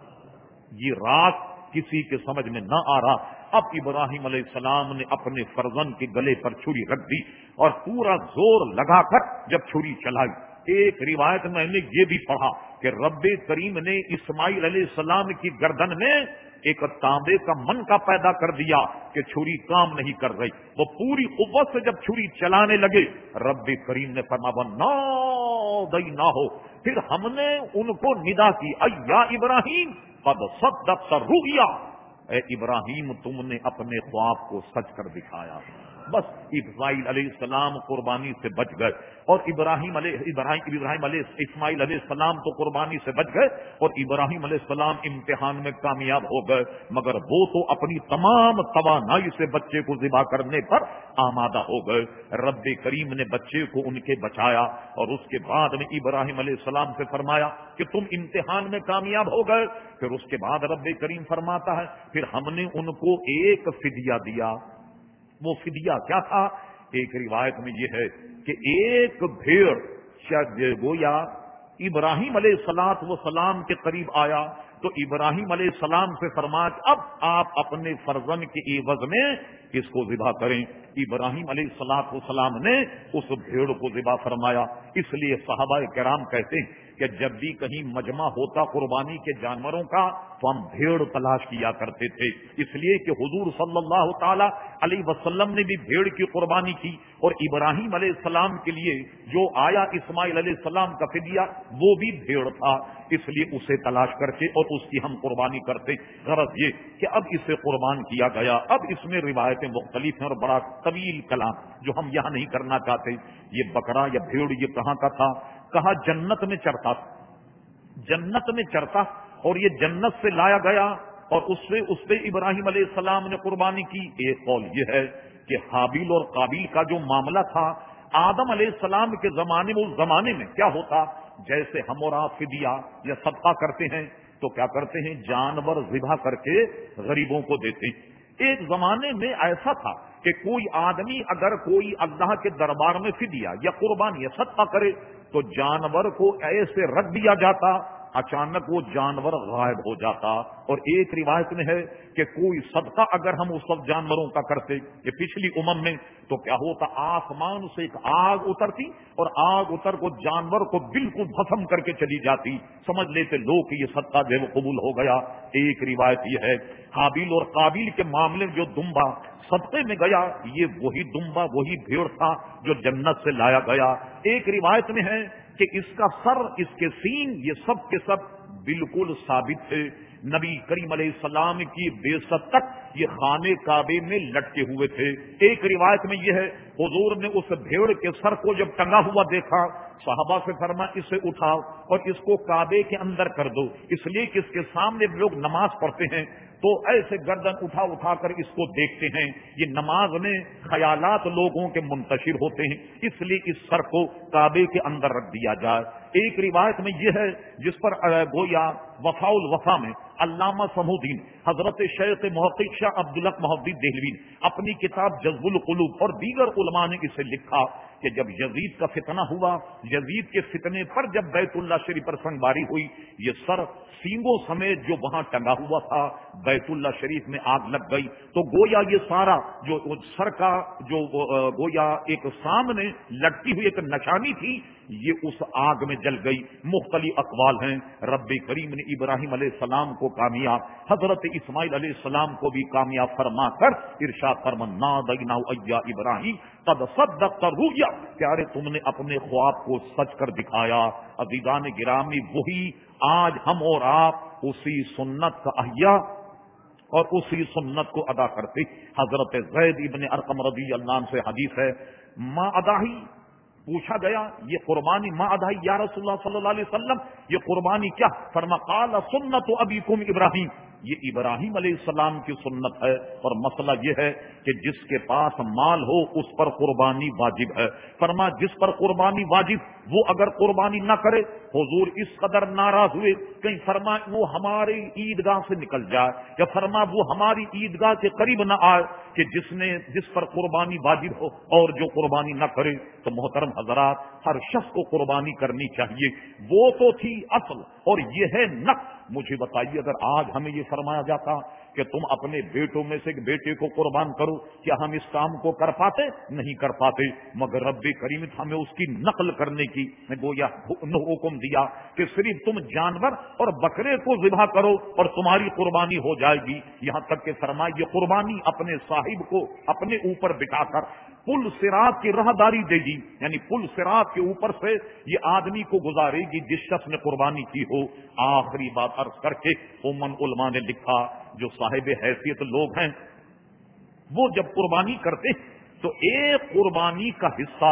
یہ راز کسی کے سمجھ میں نہ آ رہا. اب ابراہیم علیہ السلام نے اپنے فرزند کے گلے پر چھری رکھ دی اور پورا زور لگا کر جب چھری چلائی. ایک روایت میں نے یہ بھی پڑھا کہ رب کریم نے اسماعیل علیہ السلام کی گردن میں ایک تانبے کا من کا پیدا کر دیا کہ چھری کام نہیں کر رہی. وہ پوری قوت سے جب چھری چلانے لگے رب کریم نے فرمایا نا نادیناہ، پھر ہم نے ان کو ندا کی، ایا ابراہیم قد صدقت الرؤیا، اے ابراہیم تم نے اپنے خواب کو سچ کر دکھایا۔ بس اسماعیل علیہ السلام قربانی سے بچ گئے، اور ابراہیم علیہ ابراہیم ابراہیم علیہ اسماعیل علیہ السلام تو قربانی سے بچ گئے، اور ابراہیم علیہ السلام امتحان میں کامیاب ہو گئے، مگر وہ تو اپنی تمام توانائی سے بچے کو ذبح کرنے پر آمادہ ہو گئے۔ رب کریم نے بچے کو ان کے بچایا، اور اس کے بعد میں ابراہیم علیہ السلام سے فرمایا کہ تم امتحان میں کامیاب ہو گئے۔ پھر اس کے بعد رب کریم فرماتا ہے پھر ہم نے ان کو ایک فدیہ دیا۔ وہ فدیہ کیا تھا؟ ایک روایت میں یہ ہے کہ ایک بھیڑ گویا ابراہیم علیہ الصلوۃ والسلام کے قریب آیا تو ابراہیم علیہ السلام سے فرمایا کہ اب آپ اپنے فرزند کے عوض میں اس کو ذبح کریں۔ ابراہیم علیہ الصلوۃ والسلام نے اس بھیڑ کو ذبح فرمایا۔ اس لیے صحابہ کرام کہتے ہیں کہ جب بھی کہیں مجمع ہوتا قربانی کے جانوروں کا تو ہم بھیڑ تلاش کیا کرتے تھے، اس لیے کہ حضور صلی اللہ تعالی علیہ وسلم نے بھی بھیڑ کی قربانی کی، اور ابراہیم علیہ السلام کے لیے جو آیا اسماعیل علیہ السلام کا فدیہ وہ بھی بھیڑ تھا، اس لیے اسے تلاش کر کے اور اس کی ہم قربانی کرتے۔ غرض یہ کہ اب اسے قربان کیا گیا۔ اب اس میں روایتیں مختلف ہیں اور بڑا طویل کلام جو ہم یہاں نہیں کرنا چاہتے۔ یہ بکرا یا بھیڑ یہ کہاں کا تھا؟ کہا جنت میں چرتا تھا، جنت میں چرتا، اور یہ جنت سے لایا گیا اور اس سے اس پہ ابراہیم علیہ السلام نے قربانی کی۔ ایک قول یہ ہے کہ حابیل اور قابیل کا جو معاملہ تھا آدم علیہ السلام کے زمانے میں، اس زمانے میں کیا ہوتا، جیسے ہم اور آپ فدیہ یا صدقہ کرتے ہیں تو کیا کرتے ہیں، جانور ذبح کر کے غریبوں کو دیتے ہیں۔ ایک زمانے میں ایسا تھا کہ کوئی آدمی اگر کوئی اللہ کے دربار میں فدیہ یا قربانی یا صدقہ کرے تو جانور کو ایسے رکھ دیا جاتا، اچانک وہ جانور غائب ہو جاتا۔ اور ایک روایت میں ہے کہ کوئی صدقہ اگر ہم اس سب جانوروں کا کرتے کہ پچھلی امم میں تو کیا ہوتا، آسمان سے ایک آگ اترتی اور آگ اتر کو جانور کو بالکل بھسم کر کے چلی جاتی، سمجھ لیتے لوگ کہ یہ صدقہ جو ہے وہ قبول ہو گیا۔ ایک روایت یہ ہے حابیل اور قابیل کے معاملے میں جو دمبا صدقے میں گیا یہ وہی دمبا وہی بھیڑ تھا جو جنت سے لایا گیا۔ ایک روایت میں ہے کہ اس کا سر، اس کے سین، یہ سب کے سب بالکل ثابت تھے۔ نبی کریم علیہ السلام کی بعثت تک یہ خانے کعبے میں لٹکے ہوئے تھے۔ ایک روایت میں یہ ہے حضور نے اس بھیڑ کے سر کو جب ٹنگا ہوا دیکھا، صحابہ سے فرمایا اسے اٹھاؤ اور اس کو کعبے کے اندر کر دو، اس لیے کہ اس کے سامنے لوگ نماز پڑھتے ہیں تو ایسے گردن اٹھا اٹھا کر اس کو دیکھتے ہیں، یہ نماز میں خیالات لوگوں کے منتشر ہوتے ہیں، اس لیے اس سر کو کعبے کے اندر رکھ دیا جائے۔ ایک روایت میں یہ ہے جس پر گویا وفاء الوفا میں علامہ سمودین حضرت شیخ محقق شاہ عبدالحق محدث دہلوی اپنی کتاب جذب القلوب اور دیگر علماء نے اسے لکھا کہ جب یزید کا فتنہ ہوا، یزید کے فتنے پر جب بیت اللہ شریف پر سنگباری ہوئی، یہ سر سینگوں سمیت جو وہاں ٹنگا ہوا تھا بیت اللہ شریف میں آگ لگ گئی، تو گویا یہ سارا جو سر کا جو گویا ایک سامنے لٹکی ہوئی ایک نشانی تھی یہ اس آگ میں جل گئی۔ مختلف اقوال ہیں۔ رب کریم نے ابراہیم علیہ السلام کو کامیاب، حضرت اسماعیل علیہ السلام کو بھی کامیاب فرما کر ارشاد فرما نادیناہ ایا ابراہیم قد صدقت الرؤیا، پیارے تم نے اپنے خواب کو سچ کر دکھایا۔ عزیزان گرامی، وہی آج ہم اور آپ اسی سنت کا احیا اور اسی سنت کو ادا کرتے۔ حضرت زید ابن ارقم رضی اللہ عنہ سے حدیث ہے، ما اداہی، پوچھا گیا یہ قربانی ما ادائی یا رسول اللہ صلی اللہ علیہ وسلم، یہ قربانی کیا؟ فرما قال سنت ابیکم ابراہیم، یہ ابراہیم علیہ السلام کی سنت ہے، اور مسئلہ یہ ہے کہ جس کے پاس مال ہو اس پر قربانی واجب ہے۔ فرما جس پر قربانی واجب وہ اگر قربانی نہ کرے، حضور اس قدر ناراض ہوئے کہیں فرما وہ ہماری عیدگاہ سے نکل جائے، یا فرما وہ ہماری عیدگاہ کے قریب نہ آئے، کہ جس نے جس پر قربانی واجب ہو اور جو قربانی نہ کرے۔ تو محترم حضرات، ہر شخص کو قربانی کرنی چاہیے، وہ تو تھی اصل اور یہ ہے نقص۔ مجھے بتائیے اگر آج ہمیں یہ فرمایا جاتا کہ تم اپنے بیٹوں میں سے ایک بیٹے کو قربان کرو، کیا ہم اس کام کو کر پاتے؟ نہیں کر پاتے، مگر رب کریم ہمیں اس کی نقل کرنے کی گویا حکم دیا کہ صرف تم جانور اور بکرے کو ذبح کرو اور تمہاری قربانی ہو جائے گی۔ یہاں تک کہ فرمائے یہ قربانی اپنے صاحب کو اپنے اوپر بٹھا کر پل صراط کی راہداری دے گی، یعنی پل صراط کے اوپر سے یہ آدمی کو گزارے گی جس شخص نے قربانی کی ہو۔ آخری بات عرض کر کے عموماً علماء نے لکھا جو صاحب حیثیت لوگ ہیں وہ جب قربانی کرتے تو ایک قربانی کا حصہ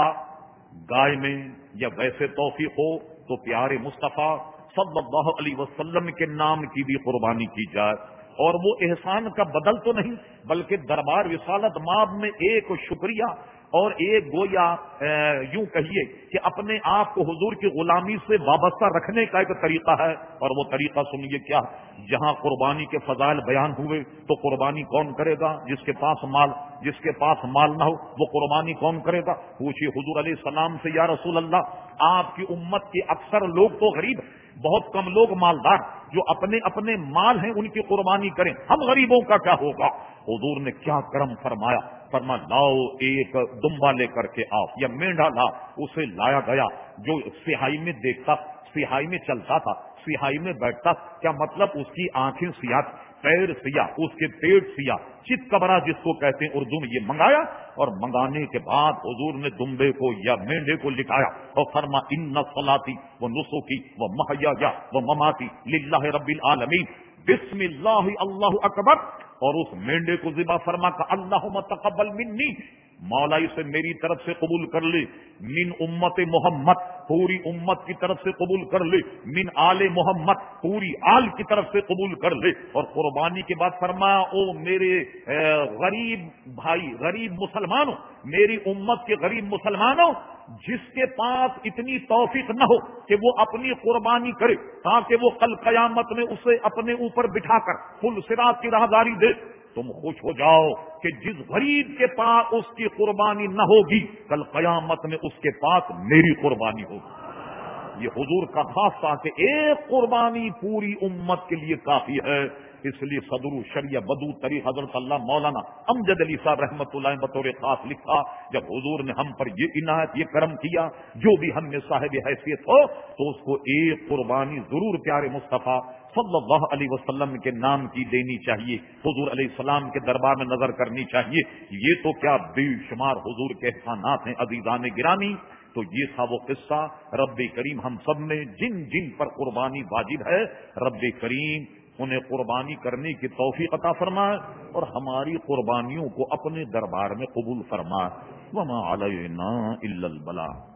گائے میں یا ویسے توفیق ہو تو پیارے مصطفیٰ صلی اللہ علیہ وسلم کے نام کی بھی قربانی کی جائے، اور وہ احسان کا بدل تو نہیں بلکہ دربار رسالت ماب میں ایک شکریہ اور ایک گویا یوں کہیے کہ اپنے آپ کو حضور کی غلامی سے وابستہ رکھنے کا ایک طریقہ ہے۔ اور وہ طریقہ سنیے کیا، جہاں قربانی کے فضائل بیان ہوئے تو قربانی کون کرے گا؟ جس کے پاس مال جس کے پاس مال نہ ہو وہ قربانی کون کرے گا؟ پوچھیے حضور علیہ السلام سے، یا رسول اللہ آپ کی امت کے اکثر لوگ تو غریب، بہت کم لوگ مالدار، جو اپنے اپنے مال ہیں ان کی قربانی کریں، ہم غریبوں کا کیا ہوگا؟ حضور نے کیا کرم فرمایا، فرما لاؤ ایک دمبا لے کر کے آؤ یا مینڈا لا، اسے لایا گیا جو سیاہی میں دیکھتا، سیاہی میں چلتا تھا، سیاہی میں بیٹھتا، کیا مطلب اس کی آنکھیں سیاہ، پیر سیاہ، اس کے پیٹ سیاہ، چت کبرا جس کو کہتے ہیں اردو میں، یہ منگایا اور منگانے کے بعد حضور نے دمبے کو یا مینڈے کو لکھایا اور فرما ان صلاتی و نسکی و محیایا و مماتی للہ رب العالمین بسم اللہ اللہ اکبر، اور اس مینڈے کو ذبح فرما کا اللہم تقبل منی، مولا اسے میری طرف سے قبول کر لے، من امت محمد پوری امت کی طرف سے قبول کر لے، من آل محمد پوری آل کی طرف سے قبول کر لے۔ اور قربانی کے بعد فرمایا او میرے غریب بھائی، غریب مسلمانوں، میری امت کے غریب مسلمانوں، جس کے پاس اتنی توفیق نہ ہو کہ وہ اپنی قربانی کرے تاکہ وہ کل قیامت میں اسے اپنے اوپر بٹھا کر پل صراط کی راہداری دے، تم خوش ہو جاؤ کہ جس غریب کے پاس اس کی قربانی نہ ہوگی کل قیامت میں اس کے پاس میری قربانی ہوگی۔ یہ حضور کا خاص تھا کہ ایک قربانی پوری امت کے لیے کافی ہے۔ اس لیے صدر الشریعہ بدو طریق حضرت اللہ مولانا امجد علی صاحب رحمۃ اللہ بطور خاص لکھا، جب حضور نے ہم پر یہ عنایت، یہ کرم کیا، جو بھی ہم میں صاحب حیثیت ہو تو اس کو ایک قربانی ضرور پیارے مصطفیٰ صلی اللہ علیہ وسلم کے نام کی دینی چاہیے، حضور علیہ السلام کے دربار میں نظر کرنی چاہیے۔ یہ تو کیا بے شمار حضور کے احسانات ہیں عزیزان گرامی۔ تو یہ تھا وہ قصہ، رب کریم ہم سب میں جن جن پر قربانی واجب ہے رب کریم انہیں قربانی کرنے کی توفیق عطا فرمائے اور ہماری قربانیوں کو اپنے دربار میں قبول فرمائے۔ وما علینا الا البلاغ۔